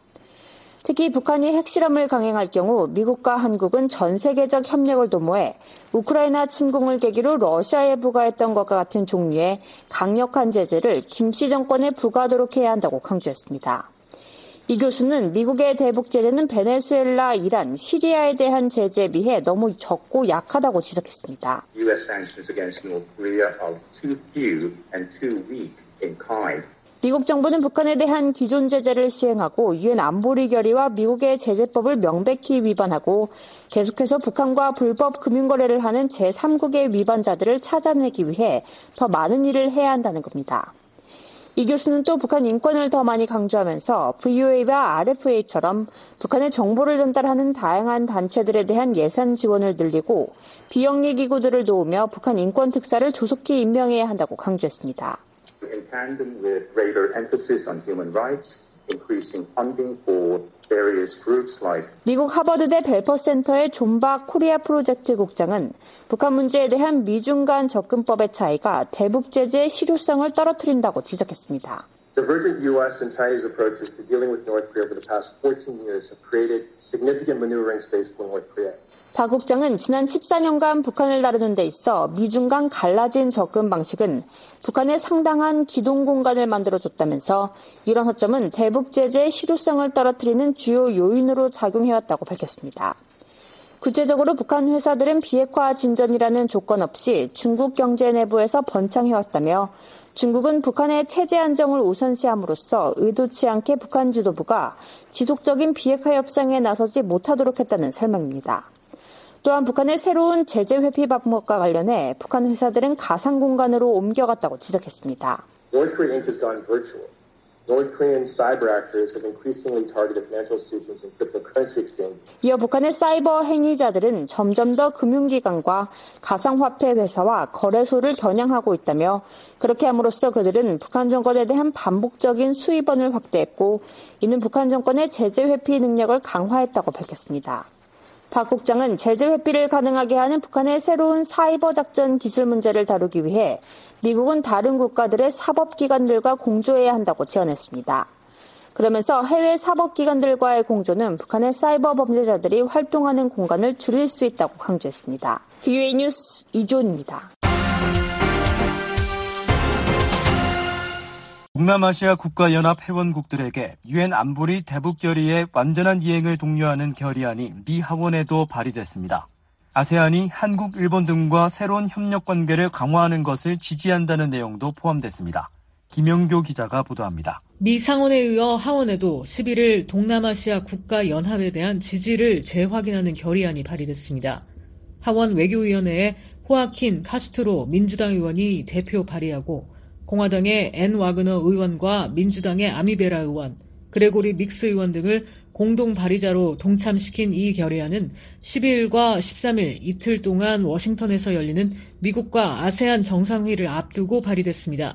특히 북한이 핵실험을 강행할 경우 미국과 한국은 전 세계적 협력을 도모해 우크라이나 침공을 계기로 러시아에 부과했던 것과 같은 종류의 강력한 제재를 김씨 정권에 부과하도록 해야 한다고 강조했습니다. 이 교수는 미국의 대북 제재는 베네수엘라, 이란, 시리아에 대한 제재에 비해 너무 적고 약하다고 지적했습니다. 유에스 sanctions against North Korea are too few and too weak in kind. 미국 정부는 북한에 대한 기존 제재를 시행하고 유엔 안보리 결의와 미국의 제재법을 명백히 위반하고 계속해서 북한과 불법 금융거래를 하는 제삼국의 위반자들을 찾아내기 위해 더 많은 일을 해야 한다는 겁니다. 이 교수는 또 북한 인권을 더 많이 강조하면서 브이오에이와 알에프에이처럼 북한의 정보를 전달하는 다양한 단체들에 대한 예산 지원을 늘리고 비영리 기구들을 도우며 북한 인권 특사를 조속히 임명해야 한다고 강조했습니다. In tandem with greater emphasis on human rights, increasing funding for various groups like 미국 하버드대 벨퍼 센터의 존박 코리아 프로젝트 국장은 북한 문제에 대한 미중 간 접근법의 차이가 대북 제재의 실효성을 떨어뜨린다고 지적했습니다. Divergent U S and Chinese approaches to dealing with North Korea over the past fourteen years have created significant maneuvering space for North Korea. 박 국장은 지난 십사 년간 북한을 다루는 데 있어 미중 간 갈라진 접근 방식은 북한에 상당한 기동 공간을 만들어줬다면서 이런 허점은 대북 제재의 실효성을 떨어뜨리는 주요 요인으로 작용해왔다고 밝혔습니다. 구체적으로 북한 회사들은 비핵화 진전이라는 조건 없이 중국 경제 내부에서 번창해왔다며 중국은 북한의 체제 안정을 우선시함으로써 의도치 않게 북한 지도부가 지속적인 비핵화 협상에 나서지 못하도록 했다는 설명입니다. 또한 북한의 새로운 제재 회피 방법과 관련해 북한 회사들은 가상 공간으로 옮겨갔다고 지적했습니다. North Korea Incorporated has gone virtual. North Korean cyber actors have increasingly targeted financial institutions and cryptocurrency exchange. 이어 북한의 사이버 행위자들은 점점 더 금융기관과 가상화폐 회사와 거래소를 겨냥하고 있다며 그렇게 함으로써 그들은 북한 정권에 대한 반복적인 수입원을 확대했고 이는 북한 정권의 제재 회피 능력을 강화했다고 밝혔습니다. 박 국장은 제재 회피를 가능하게 하는 북한의 새로운 사이버 작전 기술 문제를 다루기 위해 미국은 다른 국가들의 사법기관들과 공조해야 한다고 제언했습니다. 그러면서 해외 사법기관들과의 공조는 북한의 사이버 범죄자들이 활동하는 공간을 줄일 수 있다고 강조했습니다. 브이오에이 뉴스 이존입니다. 동남아시아 국가연합 회원국들에게 유엔 안보리 대북 결의의 완전한 이행을 독려하는 결의안이 미 하원에도 발의됐습니다. 아세안이 한국, 일본 등과 새로운 협력 관계를 강화하는 것을 지지한다는 내용도 포함됐습니다. 김영교 기자가 보도합니다. 미 상원에 이어 하원에도 십일일 동남아시아 국가연합에 대한 지지를 재확인하는 결의안이 발의됐습니다. 하원 외교위원회에 호아킨 카스트로 민주당 의원이 대표 발의하고 공화당의 앤 와그너 의원과 민주당의 아미베라 의원, 그레고리 믹스 의원 등을 공동 발의자로 동참시킨 이 결의안은 십이일과 십삼일 이틀 동안 워싱턴에서 열리는 미국과 아세안 정상회의를 앞두고 발의됐습니다.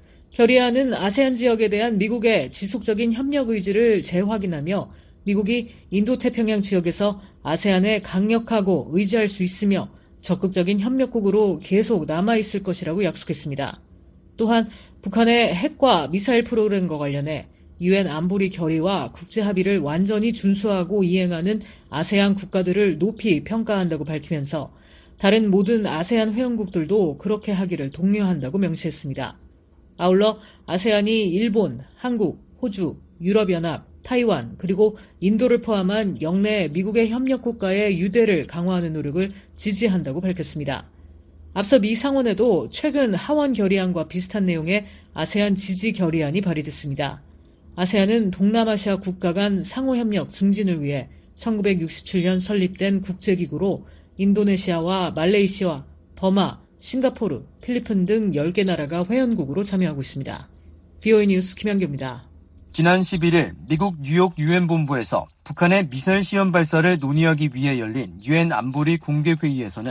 결의안은 아세안 지역에 대한 미국의 지속적인 협력 의지를 재확인하며 미국이 인도태평양 지역에서 아세안에 강력하고 의지할 수 있으며 적극적인 협력국으로 계속 남아있을 것이라고 약속했습니다. 또한 북한의 핵과 미사일 프로그램과 관련해 유엔 안보리 결의와 국제합의를 완전히 준수하고 이행하는 아세안 국가들을 높이 평가한다고 밝히면서 다른 모든 아세안 회원국들도 그렇게 하기를 독려한다고 명시했습니다. 아울러 아세안이 일본, 한국, 호주, 유럽연합, 타이완 그리고 인도를 포함한 영내 미국의 협력국가의 유대를 강화하는 노력을 지지한다고 밝혔습니다. 앞서 미 상원에도 최근 하원 결의안과 비슷한 내용의 아세안 지지 결의안이 발의됐습니다. 아세안은 동남아시아 국가 간 상호협력 증진을 위해 천구백육십칠년 설립된 국제기구로 인도네시아와 말레이시아, 버마, 싱가포르, 필리핀 등 열 개 나라가 회원국으로 참여하고 있습니다. 브이오에이 뉴스 김현규입니다. 지난 십일일 미국 뉴욕 유엔 본부에서 북한의 미사일 시험 발사를 논의하기 위해 열린 유엔 안보리 공개회의에서는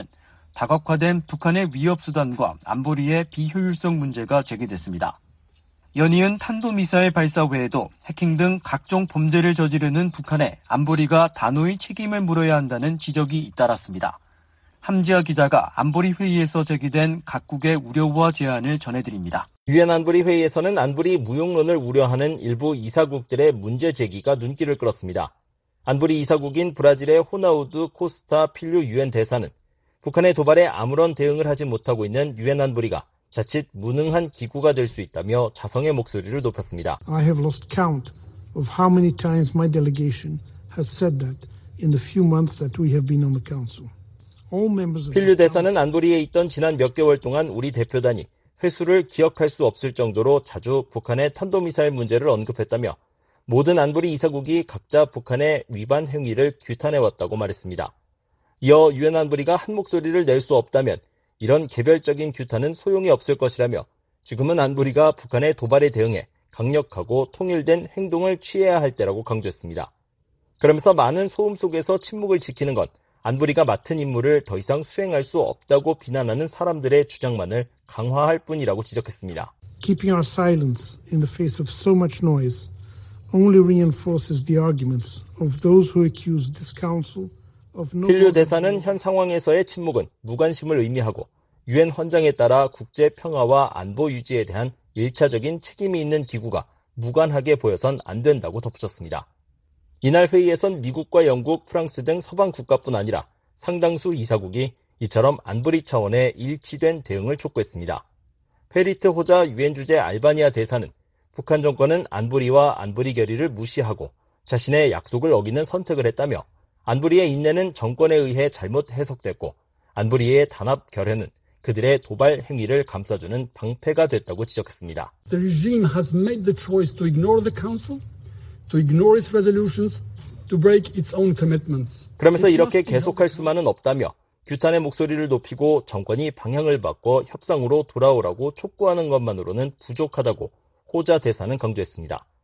다각화된 북한의 위협 수단과 안보리의 비효율성 문제가 제기됐습니다. 연이은 탄도미사일 발사 외에도 해킹 등 각종 범죄를 저지르는 북한에 안보리가 단호히 책임을 물어야 한다는 지적이 잇따랐습니다. 함지아 기자가 안보리 회의에서 제기된 각국의 우려와 제안을 전해드립니다. 유엔 안보리 회의에서는 안보리 무용론을 우려하는 일부 이사국들의 문제 제기가 눈길을 끌었습니다. 안보리 이사국인 브라질의 호나우두 코스타 필류 유엔 대사는 북한의 도발에 아무런 대응을 하지 못하고 있는 유엔 안보리가 자칫 무능한 기구가 될 수 있다며 자성의 목소리를 높였습니다. I have lost count of how many times my delegation has said that in the few months that we have been on the council. 필류 대사는 안보리에 있던 지난 몇 개월 동안 우리 대표단이 횟수를 기억할 수 없을 정도로 자주 북한의 탄도미사일 문제를 언급했다며 모든 안보리 이사국이 각자 북한의 위반 행위를 규탄해왔다고 말했습니다. 이어 유엔 안보리가 한 목소리를 낼 수 없다면 이런 개별적인 규탄은 소용이 없을 것이라며 지금은 안보리가 북한의 도발에 대응해 강력하고 통일된 행동을 취해야 할 때라고 강조했습니다. 그러면서 많은 소음 속에서 침묵을 지키는 건 안보리가 맡은 임무를 더 이상 수행할 수 없다고 비난하는 사람들의 주장만을 강화할 뿐이라고 지적했습니다. Keeping our silence in the face of so much noise only reinforces the arguments of those who accuse this council 필류 대사는 현 상황에서의 침묵은 무관심을 의미하고 유엔 헌장에 따라 국제 평화와 안보 유지에 대한 일차적인 책임이 있는 기구가 무관하게 보여선 안 된다고 덧붙였습니다. 이날 회의에선 미국과 영국, 프랑스 등 서방 국가뿐 아니라 상당수 이사국이 이처럼 안보리 차원의 일치된 대응을 촉구했습니다. 페리트 호자 유엔 주재 알바니아 대사는 북한 정권은 안보리와 안보리 결의를 무시하고 자신의 약속을 어기는 선택을 했다며 안보리의 인내는 정권에 의해 잘못 해석됐고 안보리의 단합 결여는 그들의 도발 행위를 감싸주는 방패가 됐다고 지적했습니다. The regime has made the choice to ignore the council, to ignore its resolutions, to break its own commitments. 그러면서 이렇게 계속할 수만은 없다며 규탄의 목소리를 높이고 정권이 방향을 바꿔 협상으로 돌아오라고 촉구하는 것만으로는 부족하다고 호자 대사는 강조했습니다.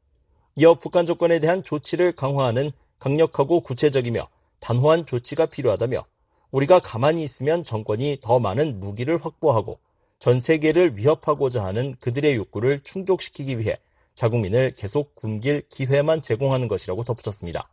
이어 북한 정권에 대한 조치를 강화하는 강력하고 구체적이며 단호한 조치가 필요하다며 우리가 가만히 있으면 정권이 더 많은 무기를 확보하고 전 세계를 위협하고자 하는 그들의 욕구를 충족시키기 위해 자국민을 계속 굶길 기회만 제공하는 것이라고 덧붙였습니다.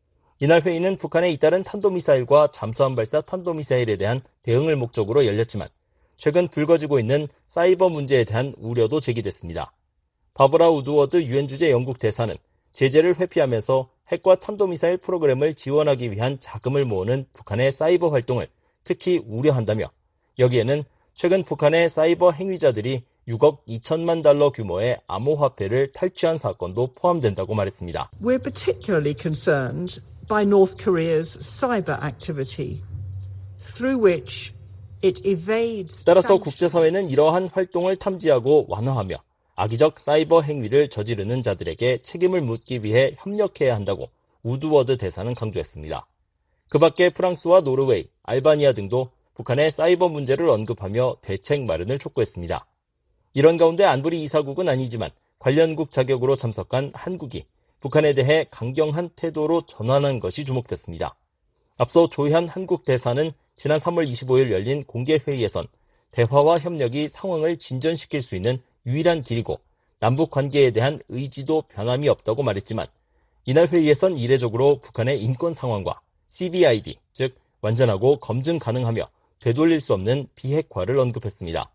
이날 회의는 북한의 잇따른 탄도미사일과 잠수함 발사 탄도미사일에 대한 대응을 목적으로 열렸지만 최근 불거지고 있는 사이버 문제에 대한 우려도 제기됐습니다. 바브라 우드워드 유엔 주재 영국 대사는 제재를 회피하면서 핵과 탄도미사일 프로그램을 지원하기 위한 자금을 모으는 북한의 사이버 활동을 특히 우려한다며 여기에는 최근 북한의 사이버 행위자들이 육억 이천만 달러 규모의 암호화폐를 탈취한 사건도 포함된다고 말했습니다. We're particularly concerned by North Korea's cyber activity, through which it evades. 따라서 국제사회는 이러한 활동을 탐지하고 완화하며 악의적 사이버 행위를 저지르는 자들에게 책임을 묻기 위해 협력해야 한다고 우드워드 대사는 강조했습니다. 그 밖에 프랑스와 노르웨이, 알바니아 등도 북한의 사이버 문제를 언급하며 대책 마련을 촉구했습니다. 이런 가운데 안보리 이사국은 아니지만 관련국 자격으로 참석한 한국이 북한에 대해 강경한 태도로 전환한 것이 주목됐습니다. 앞서 조현 한국 대사는 지난 삼월 이십오일 열린 공개회의에선 대화와 협력이 상황을 진전시킬 수 있는 유일한 길이고 남북 관계에 대한 의지도 변함이 없다고 말했지만 이날 회의에선 이례적으로 북한의 인권 상황과 씨비아이디, 즉 완전하고 검증 가능하며 되돌릴 수 없는 비핵화를 언급했습니다.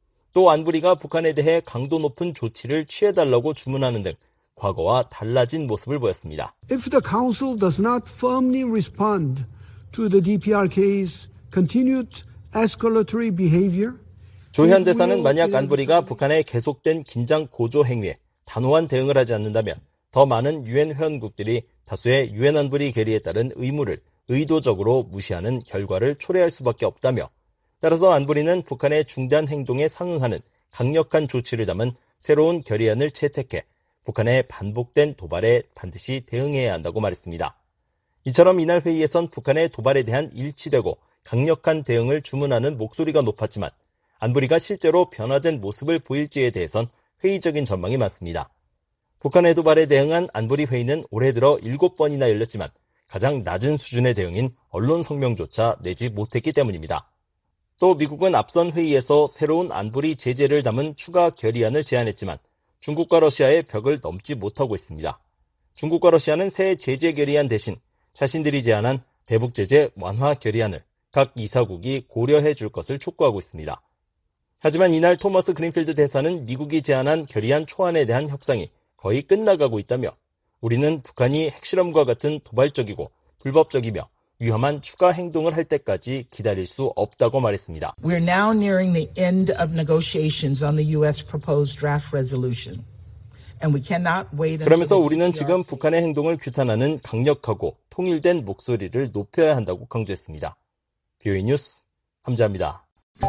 또 안보리가 북한에 대해 강도 높은 조치를 취해달라고 주문하는 등 과거와 달라진 모습을 보였습니다. If the Council does not firmly respond to the 디피알케이's continued escalatory behavior, 조현 대사는 만약 안보리가 북한의 계속된 긴장 고조 행위에 단호한 대응을 하지 않는다면 더 많은 유엔 회원국들이 다수의 유엔 안보리 결의에 따른 의무를 의도적으로 무시하는 결과를 초래할 수밖에 없다며 따라서 안보리는 북한의 중대한 행동에 상응하는 강력한 조치를 담은 새로운 결의안을 채택해 북한의 반복된 도발에 반드시 대응해야 한다고 말했습니다. 이처럼 이날 회의에선 북한의 도발에 대한 일치되고 강력한 대응을 주문하는 목소리가 높았지만 안보리가 실제로 변화된 모습을 보일지에 대해선 회의적인 전망이 많습니다. 북한의 도발에 대응한 안보리 회의는 올해 들어 일곱 번이나 열렸지만 가장 낮은 수준의 대응인 언론 성명조차 내지 못했기 때문입니다. 또 미국은 앞선 회의에서 새로운 안보리 제재를 담은 추가 결의안을 제안했지만 중국과 러시아의 벽을 넘지 못하고 있습니다. 중국과 러시아는 새 제재 결의안 대신 자신들이 제안한 대북 제재 완화 결의안을 각 이사국이 고려해 줄 것을 촉구하고 있습니다. 하지만 이날 토머스 그린필드 대사는 미국이 제안한 결의안 초안에 대한 협상이 거의 끝나가고 있다며 우리는 북한이 핵실험과 같은 도발적이고 불법적이며 위험한 추가 행동을 할 때까지 기다릴 수 없다고 말했습니다. We're now nearing the end of negotiations on the U S proposed draft resolution. And we cannot wait until 그러면서 우리는 지금 북한의 행동을 규탄하는 강력하고 통일된 목소리를 높여야 한다고 강조했습니다. 비오이 뉴스 함자입니다.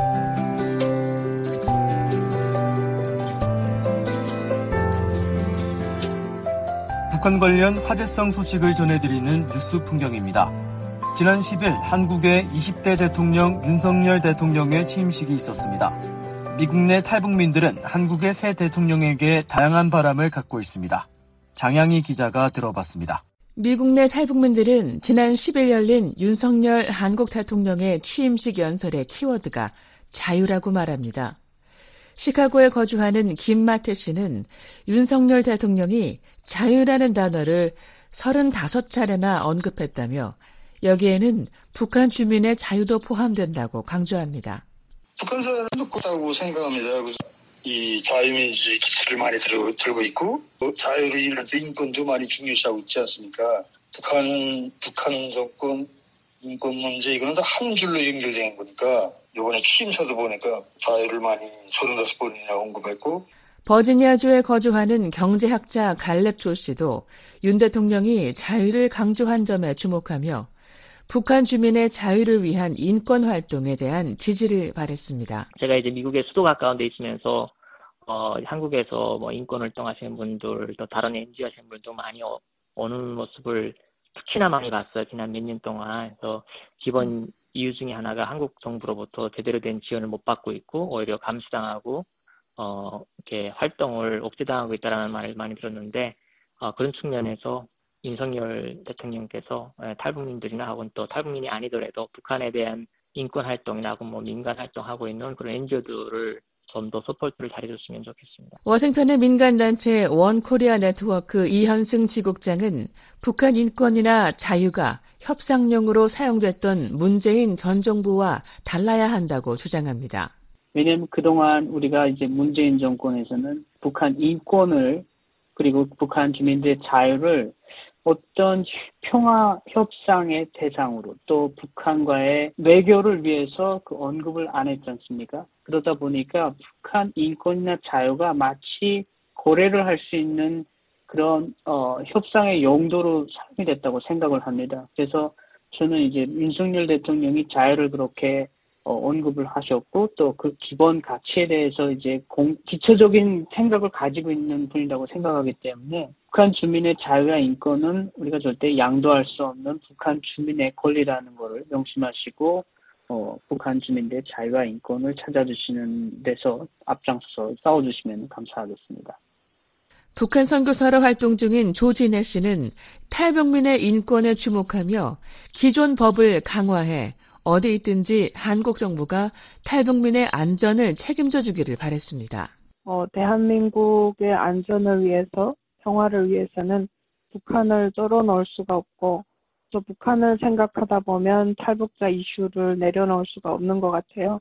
북한 관련 화제성 소식을 전해드리는 뉴스 풍경입니다. 지난 십일 한국의 이십 대 대통령 윤석열 대통령의 취임식이 있었습니다. 미국 내 탈북민들은 한국의 새 대통령에게 다양한 바람을 갖고 있습니다. 장양희 기자가 들어봤습니다. 미국 내 탈북민들은 지난 십일 열린 윤석열 한국 대통령의 취임식 연설의 키워드가 자유라고 말합니다. 시카고에 거주하는 김마태 씨는 윤석열 대통령이 자유라는 단어를 서른다섯 차례나 언급했다며 여기에는 북한 주민의 자유도 포함된다고 강조합니다. 북한 사회는 똑같다고 생각합니다. 그래서 이 자유민주주의 기치를 많이 들고, 들고 있고 자유로 인한 인권도 많이 중요시하고 있지 않습니까? 북한 북한 정권 인권 문제 이거는 다 한 줄로 연결된 거니까 이번에 취임사도 보니까 자유를 많이 서른다섯 번이나 언급했고 버지니아주에 거주하는 경제학자 갈렙 조 씨도 윤 대통령이 자유를 강조한 점에 주목하며 북한 주민의 자유를 위한 인권 활동에 대한 지지를 발했습니다. 제가 이제 미국의 수도 가까운 데 있으면서 어, 한국에서 뭐 인권 활동하시는 분들, 또 다른 엔지오 하시는 분들도 많이 어, 오는 모습을 특히나 많이 봤어요. 지난 몇 년 동안. 그래서 기본 이유 중에 하나가 한국 정부로부터 제대로 된 지원을 못 받고 있고 오히려 감시당하고 어, 이렇게 활동을 억제당하고 있다라는 말을 많이 들었는데 어, 그런 측면에서 윤석열 대통령께서 탈북민들이나 혹은 또 탈북민이 아니더라도 북한에 대한 인권 활동이나 혹은 뭐 민간 활동하고 있는 그런 엔지오들을 좀 더 서포트를 잘해줬으면 좋겠습니다. 워싱턴의 민간단체 원코리아 네트워크 이현승 지국장은 북한 인권이나 자유가 협상용으로 사용됐던 문재인 전 정부와 달라야 한다고 주장합니다. 왜냐하면 그동안 우리가 이제 문재인 정권에서는 북한 인권을 그리고 북한 주민들의 자유를 어떤 평화 협상의 대상으로 또 북한과의 외교를 위해서 그 언급을 안 했지 않습니까? 그러다 보니까 북한 인권이나 자유가 마치 거래를 할 수 있는 그런 어, 협상의 용도로 사용이 됐다고 생각을 합니다. 그래서 저는 이제 윤석열 대통령이 자유를 그렇게 어, 언급을 하셨고 또 그 기본 가치에 대해서 이제 공, 기초적인 생각을 가지고 있는 분이라고 생각하기 때문에 북한 주민의 자유와 인권은 우리가 절대 양도할 수 없는 북한 주민의 권리라는 것을 명심하시고 어, 북한 주민들의 자유와 인권을 찾아주시는 데서 앞장서서 싸워주시면 감사하겠습니다. 북한 선교사로 활동 중인 조진애 씨는 탈북민의 인권에 주목하며 기존 법을 강화해 어디 있든지 한국 정부가 탈북민의 안전을 책임져 주기를 바랬습니다. 어, 대한민국의 안전을 위해서, 평화를 위해서는 북한을 썰어놓을 수가 없고 또 북한을 생각하다 보면 탈북자 이슈를 내려놓을 수가 없는 것 같아요.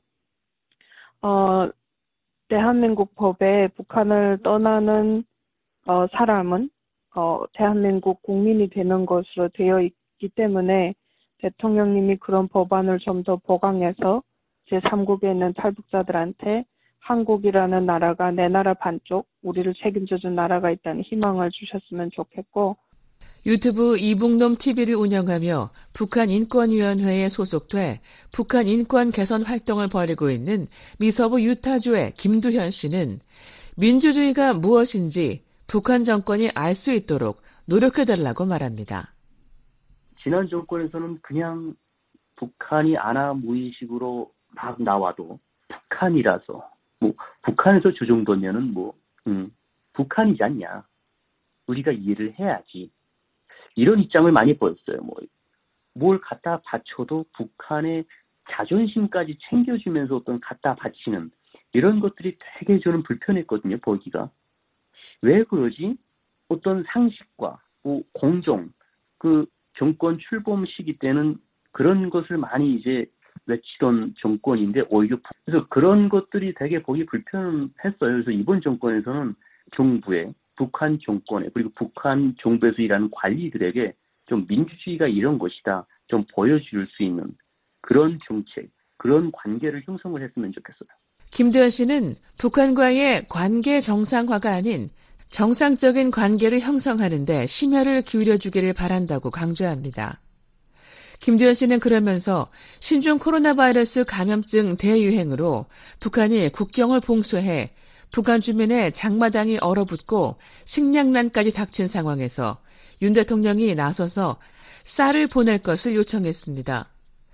어, 대한민국 법에 북한을 떠나는 어, 사람은 어, 대한민국 국민이 되는 것으로 되어 있기 때문에 대통령님이 그런 법안을 좀 더 보강해서 제삼국에 있는 탈북자들한테 한국이라는 나라가 내 나라 반쪽, 우리를 책임져준 나라가 있다는 희망을 주셨으면 좋겠고 유튜브 이북놈 티비를 운영하며 북한인권위원회에 소속돼 북한 인권 개선 활동을 벌이고 있는 미서부 유타주의 김두현 씨는 민주주의가 무엇인지 북한 정권이 알 수 있도록 노력해달라고 말합니다. 지난 정권에서는 그냥 북한이 아나무인식으로 막 나와도 북한이라서 뭐 북한에서 저 정도면은 뭐 음, 북한이지 않냐, 우리가 이해를 해야지, 이런 입장을 많이 보였어요. 뭐 뭘 갖다 바쳐도 북한의 자존심까지 챙겨주면서 어떤 갖다 바치는 이런 것들이 되게 저는 불편했거든요, 보기가. 왜 그러지? 어떤 상식과 뭐 공정, 그 정권 출범 시기 때는 그런 것을 많이 이제 외치던 정권인데 오히려 그래서 그런 것들이 되게 보기 불편했어요. 그래서 이번 정권에서는 정부에, 북한 정권에, 그리고 북한 정부에서 일하는 관리들에게 좀 민주주의가 이런 것이다 좀 보여줄 수 있는 그런 정책, 그런 관계를 형성을 했으면 좋겠어요. 김두현 씨는 북한과의 관계 정상화가 아닌 정상적인 관계를 형성하는 데 심혈을 기울여주기를 바란다고 강조합니다. 김두현 씨는 그러면서 신종 코로나 바이러스 감염증 대유행으로 북한이 국경을 봉쇄해 북한 주민의 장마당이 얼어붙고 식량난까지 닥친 상황에서 윤 대통령이 나서서 쌀을 보낼 것을 요청했습니다.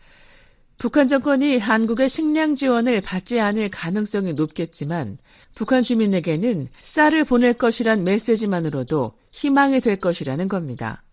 북한 정권이 한국의 식량 지원을 받지 않을 가능성이 높겠지만 북한 주민에게는 쌀을 보낼 것이란 메시지만으로도 희망이 될 것이라는 겁니다.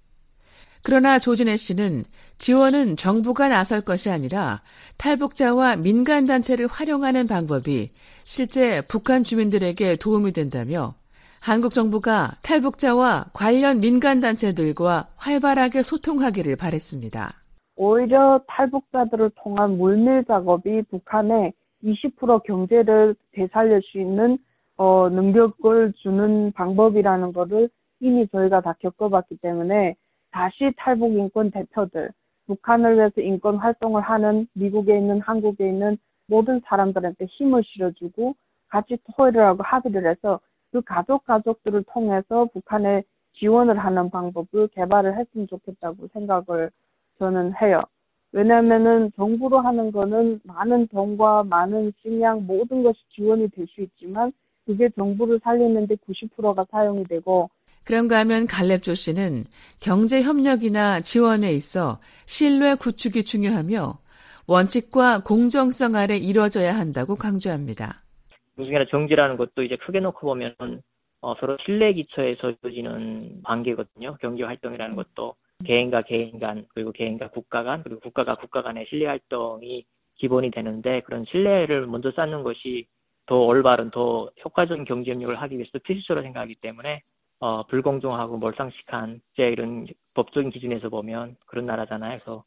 그러나 조진애 씨는 지원은 정부가 나설 것이 아니라 탈북자와 민간단체를 활용하는 방법이 실제 북한 주민들에게 도움이 된다며 한국 정부가 탈북자와 관련 민간단체들과 활발하게 소통하기를 바랬습니다. 오히려 탈북자들을 통한 물밀 작업이 북한의 이십 퍼센트 경제를 되살릴 수 있는 어, 능력을 주는 방법이라는 것을 이미 저희가 다 겪어봤기 때문에 다시 탈북 인권 대표들, 북한을 위해서 인권 활동을 하는 미국에 있는 한국에 있는 모든 사람들한테 힘을 실어주고 같이 토의를 하고 합의를 해서 그 가족 가족들을 통해서 북한에 지원을 하는 방법을 개발을 했으면 좋겠다고 생각을 저는 해요. 왜냐하면은 정부로 하는 거는 많은 돈과 많은 식량 모든 것이 지원이 될 수 있지만 그게 정부를 살리는데 구십 퍼센트가 사용이 되고 그런가 하면 갈렙조 씨는 경제협력이나 지원에 있어 신뢰 구축이 중요하며 원칙과 공정성 아래 이루어져야 한다고 강조합니다. 무슨 정지라는 것도 이제 크게 놓고 보면 어, 서로 신뢰 기초에서 이루어지는 관계거든요. 경제 활동이라는 것도 개인과 개인 간, 그리고 개인과 국가 간, 그리고 국가가 국가 간의 신뢰 활동이 기본이 되는데, 그런 신뢰를 먼저 쌓는 것이 더 올바른, 더 효과적인 경제 협력을 하기 위해서 필수로 생각하기 때문에 어, 불공정하고 몰상식한 제 이런 법적인 기준에서 보면 그런 나라잖아요. 그래서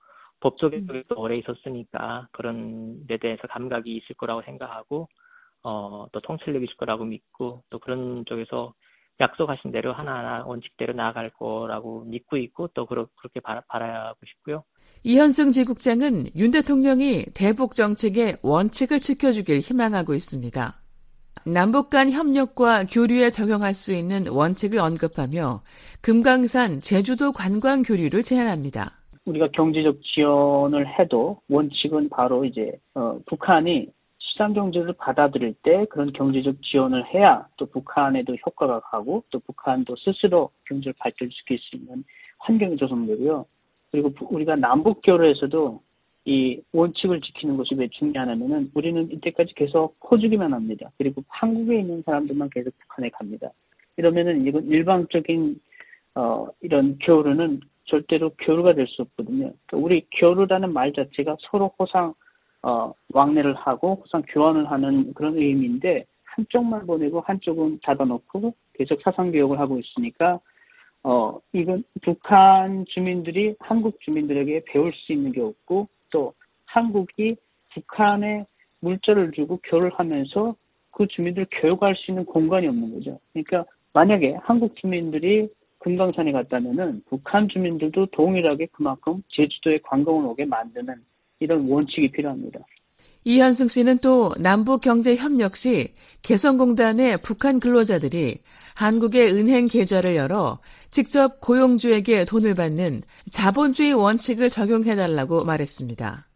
법조계도 오래 있었으니까 그런 데 대해서 감각이 있을 거라고 생각하고 어, 또 통찰력이 있을 거라고 믿고 또 그런 쪽에서 약속하신 대로 하나하나 원칙대로 나아갈 거라고 믿고 있고 또 그러, 그렇게 바라, 바라고 싶고요. 이현승 지국장은 윤 대통령이 대북 정책의 원칙을 지켜주길 희망하고 있습니다. 남북 간 협력과 교류에 적용할 수 있는 원칙을 언급하며 금강산 제주도 관광 교류를 제안합니다. 우리가 경제적 지원을 해도 원칙은 바로 이제 어, 북한이 시장 경제를 받아들일 때 그런 경제적 지원을 해야 또 북한에도 효과가 가고 또 북한도 스스로 경제를 발전시킬 수 있는 환경이 조성되고요. 그리고 우리가 남북 교류에서도 이 원칙을 지키는 것이 왜 중요하냐면은 우리는 이때까지 계속 퍼주기만 합니다. 그리고 한국에 있는 사람들만 계속 북한에 갑니다. 이러면은 이건 일방적인 어 이런 교류는 절대로 교류가 될 수 없거든요. 그러니까 우리 교류라는 말 자체가 서로 호상 어 왕래를 하고 호상 교환을 하는 그런 의미인데 한쪽만 보내고 한쪽은 닫아놓고 계속 사상 교육을 하고 있으니까 어 이건 북한 주민들이 한국 주민들에게 배울 수 있는 게 없고 또 한국이 북한에 물자를 주고 교류를 하면서 그 주민들을 교육할 수 있는 공간이 없는 거죠. 그러니까 만약에 한국 주민들이 금강산에 갔다면은 북한 주민들도 동일하게 그만큼 제주도에 관광을 오게 만드는 이런 원칙이 필요합니다. 이현승 씨는 또 남북경제협력 시 개성공단의 북한 근로자들이 한국의 은행 계좌를 열어 직접 고용주에게 돈을 받는 자본주의 원칙을 적용해달라고 말했습니다.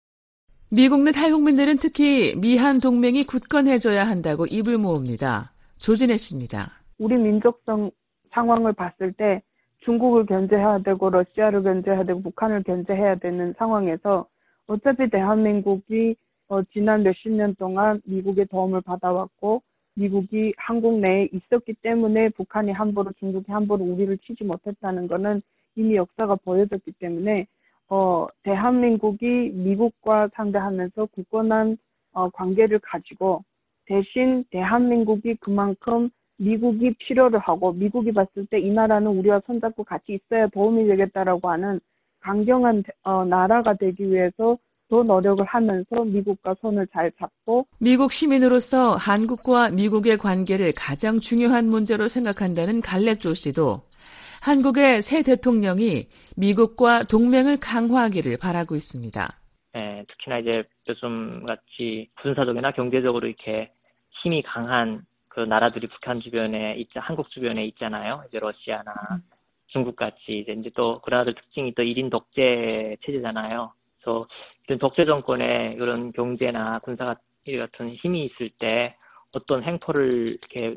미국 내 탈북민들은 특히 미한 동맹이 굳건해져야 한다고 입을 모읍니다. 조진혜 씨입니다. 우리 민족성 상황을 봤을 때 중국을 견제해야 되고 러시아를 견제해야 되고 북한을 견제해야 되는 상황에서 어차피 대한민국이 어, 지난 몇십 년 동안 미국의 도움을 받아왔고 미국이 한국 내에 있었기 때문에 북한이 함부로 중국이 함부로 우리를 치지 못했다는 것은 이미 역사가 보여졌기 때문에 어, 대한민국이 미국과 상대하면서 굳건한 어, 관계를 가지고 대신 대한민국이 그만큼 미국이 필요를 하고 미국이 봤을 때 이 나라는 우리와 손잡고 같이 있어야 도움이 되겠다라고 하는 강경한 어, 나라가 되기 위해서 더 노력을 하면서 미국과 손을 잘 잡고 미국 시민으로서 한국과 미국의 관계를 가장 중요한 문제로 생각한다는 갈렙 조 씨도 한국의 새 대통령이 미국과 동맹을 강화하기를 바라고 있습니다. 네, 특히나 이제 요즘 같이 군사적이나 경제적으로 이렇게 힘이 강한 그 나라들이 북한 주변에 있자, 한국 주변에 있잖아요. 이제 러시아나 음. 중국 같이 이제, 이제 또 그 나라들 특징이 또 일 인 독재 체제잖아요. 그래서 이런 독재 정권의 이런 경제나 군사 같은 힘이 있을 때 어떤 행포를 이렇게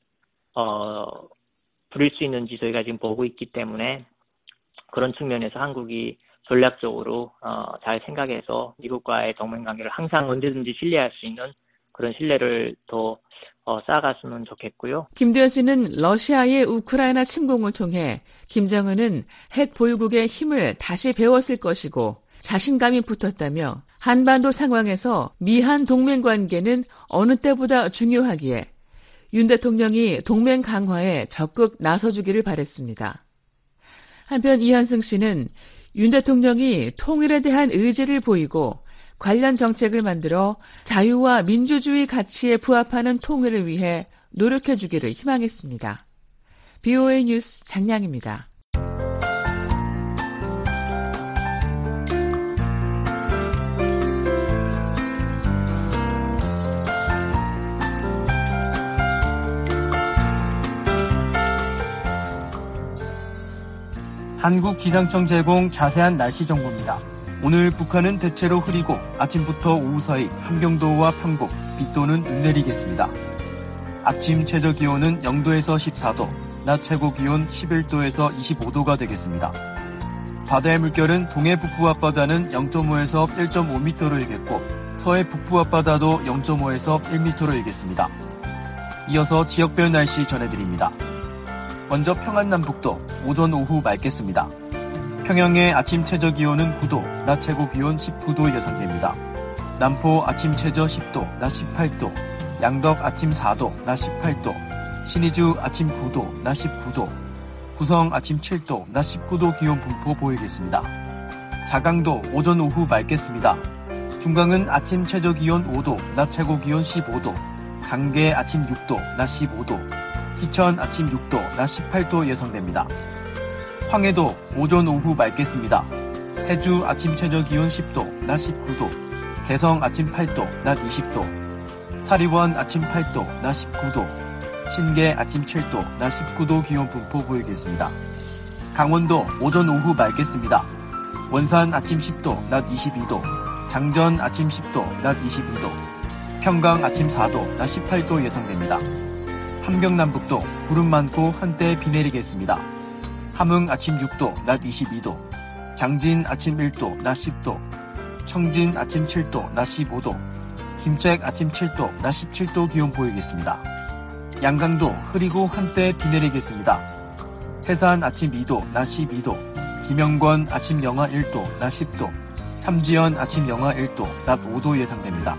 어 부릴 수 있는지 저희가 지금 보고 있기 때문에 그런 측면에서 한국이 전략적으로 어, 잘 생각해서 미국과의 동맹 관계를 항상 언제든지 신뢰할 수 있는 그런 신뢰를 더 어, 쌓아갔으면 좋겠고요. 김두현 씨는 러시아의 우크라이나 침공을 통해 김정은은 핵 보유국의 힘을 다시 배웠을 것이고 자신감이 붙었다며 한반도 상황에서 미한 동맹 관계는 어느 때보다 중요하기에 윤 대통령이 동맹 강화에 적극 나서주기를 바랬습니다. 한편 이한승 씨는 윤 대통령이 통일에 대한 의지를 보이고 관련 정책을 만들어 자유와 민주주의 가치에 부합하는 통일을 위해 노력해주기를 희망했습니다. 비오에이 뉴스 장량입니다. 한국기상청 제공 자세한 날씨 정보입니다. 오늘 북한은 대체로 흐리고 아침부터 오후 사이 함경도와 평북, 비 또는 눈 내리겠습니다. 아침 최저 기온은 영도에서 십사도, 낮 최고 기온 십일도에서 이십오도가 되겠습니다. 바다의 물결은 동해 북부 앞바다는 영점오에서 일점오 미터로 일겠고 서해 북부 앞바다도 영점오에서 일 미터로 일겠습니다. 이어서 지역별 날씨 전해드립니다. 먼저 평안남북도 오전 오후 맑겠습니다. 평양의 아침 최저 기온은 구 도, 낮 최고 기온 십구 도 예상됩니다. 남포 아침 최저 십 도, 낮 십팔 도, 양덕 아침 사 도, 낮 십팔 도, 신의주 아침 구 도, 낮 십구 도, 구성 아침 칠 도, 낮 십구 도 기온 분포 보이겠습니다. 자강도 오전 오후 맑겠습니다. 중강은 아침 최저 기온 오 도, 낮 최고 기온 십오 도, 강계 아침 육 도, 낮 십오 도, 희천 아침 육 도, 낮 십팔 도 예상됩니다. 황해도 오전 오후 맑겠습니다. 해주 아침 최저 기온 십 도, 낮 십구 도, 개성 아침 팔 도, 낮 이십 도, 사리원 아침 팔 도, 낮 십구 도, 신계 아침 칠 도, 낮 십구 도 기온 분포 보이겠습니다. 강원도 오전 오후 맑겠습니다. 원산 아침 십 도, 낮 이십이 도, 장전 아침 십 도, 낮 이십이 도, 평강 아침 사 도, 낮 십팔 도 예상됩니다. 함경남북도 구름 많고 한때 비 내리겠습니다. 함흥 아침 육 도, 낮 이십이 도, 장진 아침 일 도, 낮 십 도, 청진 아침 칠 도, 낮 십오 도, 김책 아침 칠 도, 낮 십칠 도 기온 보이겠습니다. 양강도 흐리고 한때 비 내리겠습니다. 해산 아침 이 도, 낮 십이 도, 김영권 아침 영하 일 도, 낮 십 도, 삼지연 아침 영하 일 도, 낮 오 도 예상됩니다.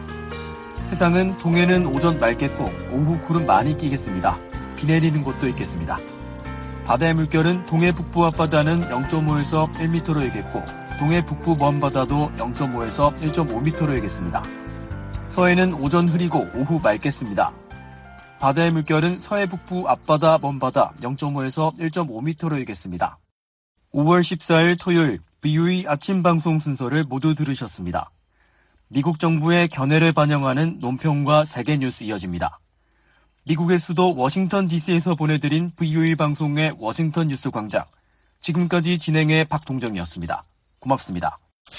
해상은 동해는 오전 맑겠고 오후 구름 많이 끼겠습니다. 비 내리는 곳도 있겠습니다. 바다의 물결은 동해 북부 앞바다는 영 점 오에서 일 미터로 일겠고 동해 북부 먼바다도 영 점 오에서 일 점 오 미터로 일겠습니다. 서해는 오전 흐리고 오후 맑겠습니다. 바다의 물결은 서해 북부 앞바다 먼바다 영 점 오에서 일 점 오 미터로 일겠습니다. 오월 십사일 토요일 브이오에이 아침 방송 순서를 모두 들으셨습니다. 미국 정부의 견해를 반영하는 논평과 세계 뉴스 이어집니다. 미국의 수도 워싱턴 디씨에서 보내드린 브이오에이 방송의 워싱턴 뉴스 광장. 지금까지 진행의 박동정이었습니다. 고맙습니다.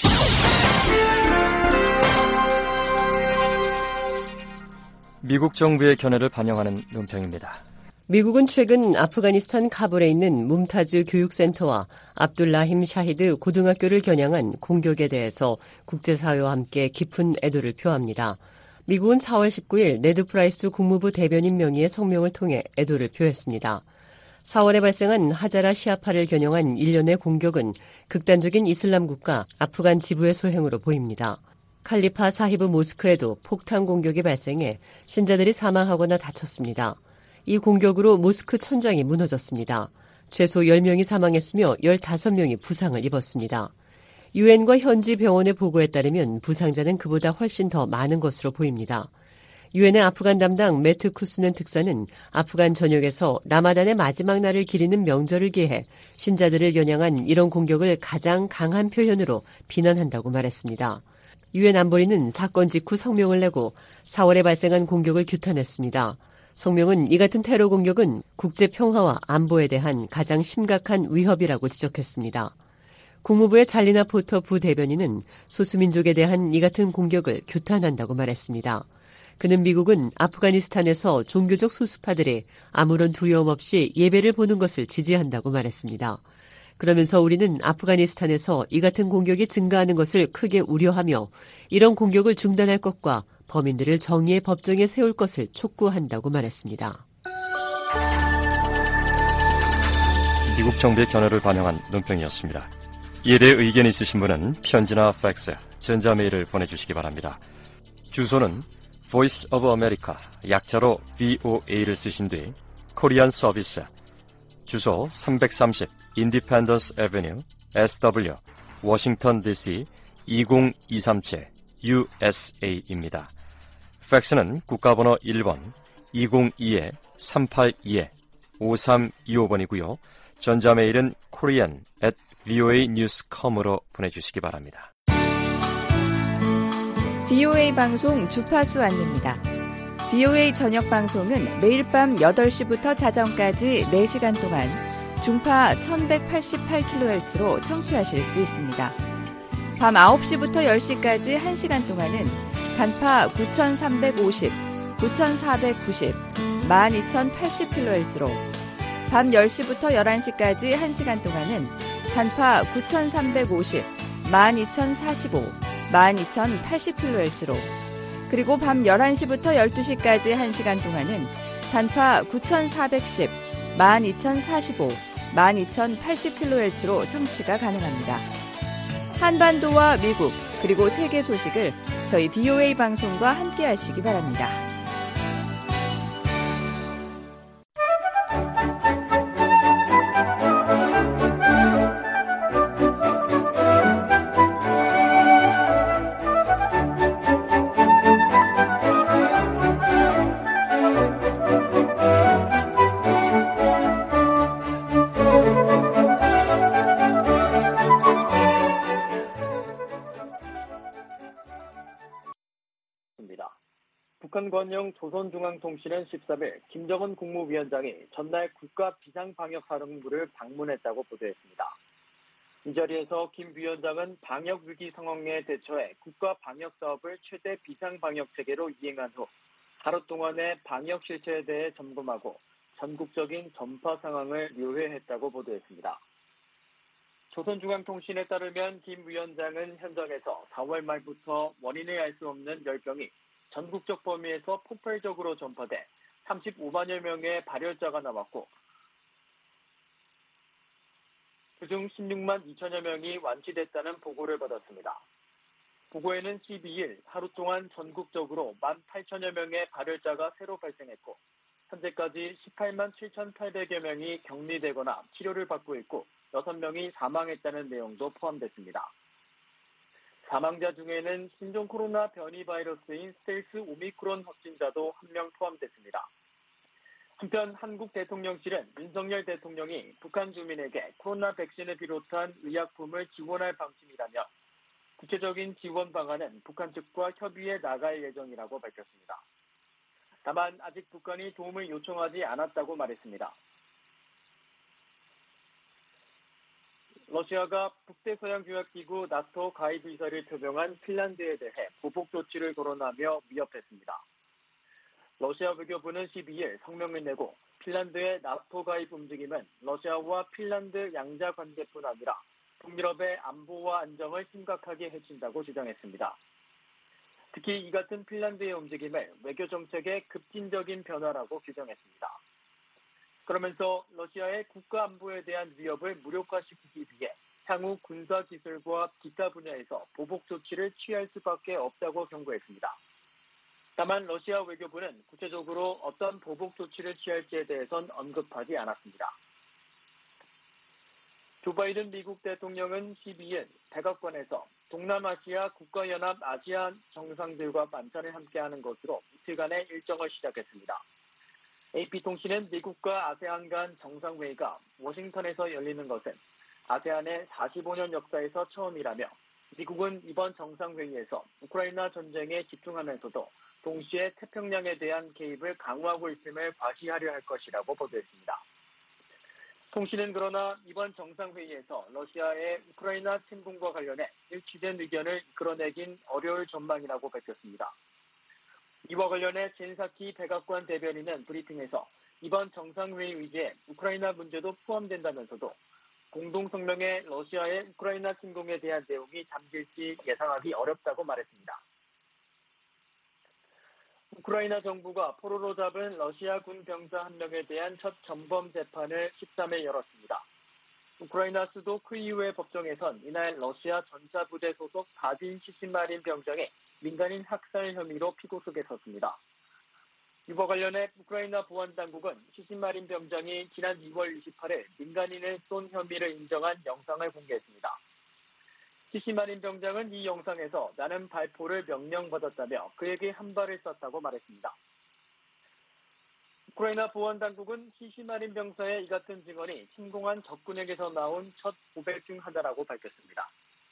미국 정부의 견해를 반영하는 논평입니다. 미국은 최근 아프가니스탄 카불에 있는 뭄타즈 교육센터와 압둘라힘 샤히드 고등학교를 겨냥한 공격에 대해서 국제사회와 함께 깊은 애도를 표합니다. 미국은 사월 십구일 네드 프라이스 국무부 대변인 명의의 성명을 통해 애도를 표했습니다. 사월에 발생한 하자라 시아파를 겨냥한 일련의 공격은 극단적인 이슬람 국가 아프간 지부의 소행으로 보입니다. 칼리파 사히브 모스크에도 폭탄 공격이 발생해 신자들이 사망하거나 다쳤습니다. 이 공격으로 모스크 천장이 무너졌습니다. 최소 열 명이 사망했으며 열다섯 명이 부상을 입었습니다. 유엔과 현지 병원의 보고에 따르면 부상자는 그보다 훨씬 더 많은 것으로 보입니다. 유엔의 아프간 담당 매트 쿠스넨 특사는 아프간 전역에서 라마단의 마지막 날을 기리는 명절을 기해 신자들을 겨냥한 이런 공격을 가장 강한 표현으로 비난한다고 말했습니다. 유엔 안보리는 사건 직후 성명을 내고 사월에 발생한 공격을 규탄했습니다. 성명은 이 같은 테러 공격은 국제 평화와 안보에 대한 가장 심각한 위협이라고 지적했습니다. 국무부의 잘리나 포터 부대변인은 소수민족에 대한 이 같은 공격을 규탄한다고 말했습니다. 그는 미국은 아프가니스탄에서 종교적 소수파들이 아무런 두려움 없이 예배를 보는 것을 지지한다고 말했습니다. 그러면서 우리는 아프가니스탄에서 이 같은 공격이 증가하는 것을 크게 우려하며 이런 공격을 중단할 것과 범인들을 정의의 법정에 세울 것을 촉구한다고 말했습니다. 미국 정부의 견해를 반영한 논평이었습니다. 이에 대해 의견이 있으신 분은 편지나 팩스, 전자메일을 보내주시기 바랍니다. 주소는 Voice of America, 약자로 브이오에이를 쓰신 뒤 코리안 서비스, 주소 삼백삼십 Independence Avenue, 에스더블유, 워싱턴 디씨 이공이삼칠 유에스에이입니다. 팩스는 국가번호 일 번 이공이 삼팔이 오삼이오 번이고요. 전자메일은 korean at 브이오에이 뉴스 닷 컴으로 보내주시기 바랍니다. 브이오에이 방송 주파수 안내입니다. 브이오에이 저녁 방송은 매일 밤 여덟 시부터 자정까지 네 시간 동안 중파 천백팔십팔 킬로헤르츠로 청취하실 수 있습니다. 밤 아홉 시부터 열 시까지 한 시간 동안은 단파 구천삼백오십, 구천사백구십, 만 이천팔십 킬로헤르츠로 밤 열 시부터 열한 시까지 한 시간 동안은 단파 구천삼백오십, 만 이천사십오, 만 이천팔십 킬로헤르츠로 그리고 밤 열한 시부터 열두 시까지 한 시간 동안은 단파 구천사백십, 만 이천사십오, 만 이천팔십 킬로헤르츠로 청취가 가능합니다. 한반도와 미국 그리고 세계 소식을 저희 비오에이 방송과 함께 하시기 바랍니다. 북한 관영 조선중앙통신은 십삼일 김정은 국무위원장이 전날 국가 비상방역사령부를 방문했다고 보도했습니다. 이 자리에서 김 위원장은 방역위기 상황에 대처해 국가 방역사업을 최대 비상방역체계로 이행한 후 하루 동안의 방역 실체에 대해 점검하고 전국적인 전파 상황을 묘회했다고 보도했습니다. 조선중앙통신에 따르면 김 위원장은 현장에서 사월 말부터 원인을 알 수 없는 열병이 전국적 범위에서 폭발적으로 전파돼 삼십오만여 명의 발열자가 나왔고 그중 십육만 이천여 명이 완치됐다는 보고를 받았습니다. 보고에는 십이일 하루 동안 전국적으로 만 팔천여 명의 발열자가 새로 발생했고 현재까지 십팔만 칠천팔백여 명이 격리되거나 치료를 받고 있고 여섯 명이 사망했다는 내용도 포함됐습니다. 사망자 중에는 신종 코로나 변이 바이러스인 스텔스 오미크론 확진자도 한 명 포함됐습니다. 한편 한국 대통령실은 윤석열 대통령이 북한 주민에게 코로나 백신을 비롯한 의약품을 지원할 방침이라며 구체적인 지원 방안은 북한 측과 협의해 나갈 예정이라고 밝혔습니다. 다만 아직 북한이 도움을 요청하지 않았다고 말했습니다. 러시아가 북대서양조약기구 나토 가입 의사를 표명한 핀란드에 대해 보복 조치를 거론하며 위협했습니다. 러시아 외교부는 십이일 성명을 내고 핀란드의 나토 가입 움직임은 러시아와 핀란드 양자 관계뿐 아니라 북유럽의 안보와 안정을 심각하게 해친다고 주장했습니다. 특히 이 같은 핀란드의 움직임을 외교정책의 급진적인 변화라고 규정했습니다. 그러면서 러시아의 국가 안보에 대한 위협을 무력화시키기 위해 향후 군사기술과 기타 분야에서 보복 조치를 취할 수밖에 없다고 경고했습니다. 다만 러시아 외교부는 구체적으로 어떤 보복 조치를 취할지에 대해선 언급하지 않았습니다. 조 바이든 미국 대통령은 십이일 백악관에서 동남아시아 국가연합 아시안 정상들과 만찬을 함께하는 것으로 이틀간의 일정을 시작했습니다. 에이피통신은 미국과 아세안 간 정상회의가 워싱턴에서 열리는 것은 아세안의 사십오 년 역사에서 처음이라며 미국은 이번 정상회의에서 우크라이나 전쟁에 집중하면서도 동시에 태평양에 대한 개입을 강화하고 있음을 과시하려 할 것이라고 보도했습니다. 통신은 그러나 이번 정상회의에서 러시아의 우크라이나 침공과 관련해 일치된 의견을 이끌어내긴 어려울 전망이라고 밝혔습니다. 이와 관련해 젠사키 백악관 대변인은 브리핑에서 이번 정상회의 의제에 우크라이나 문제도 포함된다면서도 공동성명에 러시아의 우크라이나 침공에 대한 내용이 담길지 예상하기 어렵다고 말했습니다. 우크라이나 정부가 포로로 잡은 러시아 군 병사 한 명에 대한 첫 전범 재판을 십삼일 열었습니다. 우크라이나 수도 크이우의 법정에선 이날 러시아 전차부대 소속 바딘 시시마린 병장이 민간인 학살 혐의로 피고석에 섰습니다. 이와 관련해 우크라이나 보안당국은 시시마린 병장이 지난 이월 이십팔일 민간인을 쏜 혐의를 인정한 영상을 공개했습니다. 시시마린 병장은 이 영상에서 나는 발포를 명령받았다며 그에게 한 발을 쐈다고 말했습니다. 우크라이나 보안당국은 시시마린 병사의 이 같은 증언이 침공한 적군에게서 나온 첫 고백 중 하나라고 밝혔습니다.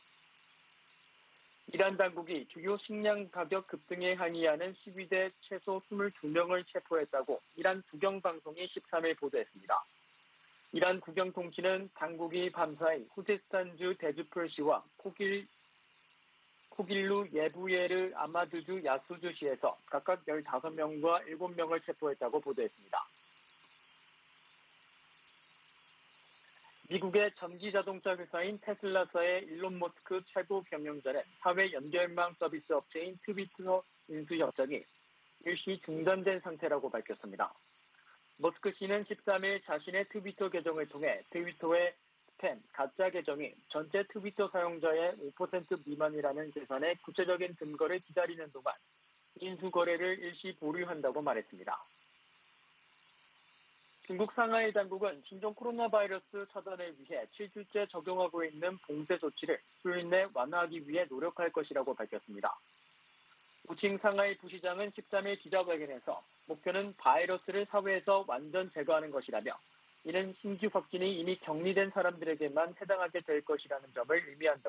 이란 당국이 주요 식량 가격 급등에 항의하는 시위대 최소 이십이 명을 체포했다고 이란 국영방송이 십삼일 보도했습니다. 이란 국영통신은 당국이 밤사이 후제스탄주 데주풀시와 코길, 코길루 예부예르 아마드주 야수주시에서 각각 열다섯 명과 일곱 명을 체포했다고 보도했습니다. 미국의 전기자동차 회사인 테슬라사의 일론 머스크 최고 경영자는 사회 연결망 서비스 업체인 트위터 인수 협정이 일시 중단된 상태라고 밝혔습니다. 머스크 씨는 십삼 일 자신의 트위터 계정을 통해 트위터의 스팸, 가짜 계정이 전체 트위터 사용자의 오 퍼센트 미만이라는 계산의 구체적인 근거를 기다리는 동안 인수 거래를 일시 보류한다고 말했습니다. 중국 상하이 당국은 신종 코로나 바이러스 차단을 위해 칠 주째 적용하고 있는 봉쇄 조치를 수요일 내 완화하기 위해 노력할 것이라고 밝혔습니다. 우칭 상하이 부시장은 십삼 일 기자회견에서 목표는 바이러스를 사회에서 완전 제거하는 것이라며 이는 신규 확진이 이미 격리된 사람들에게만 해당하게 될 것이라는 점을 의미한다고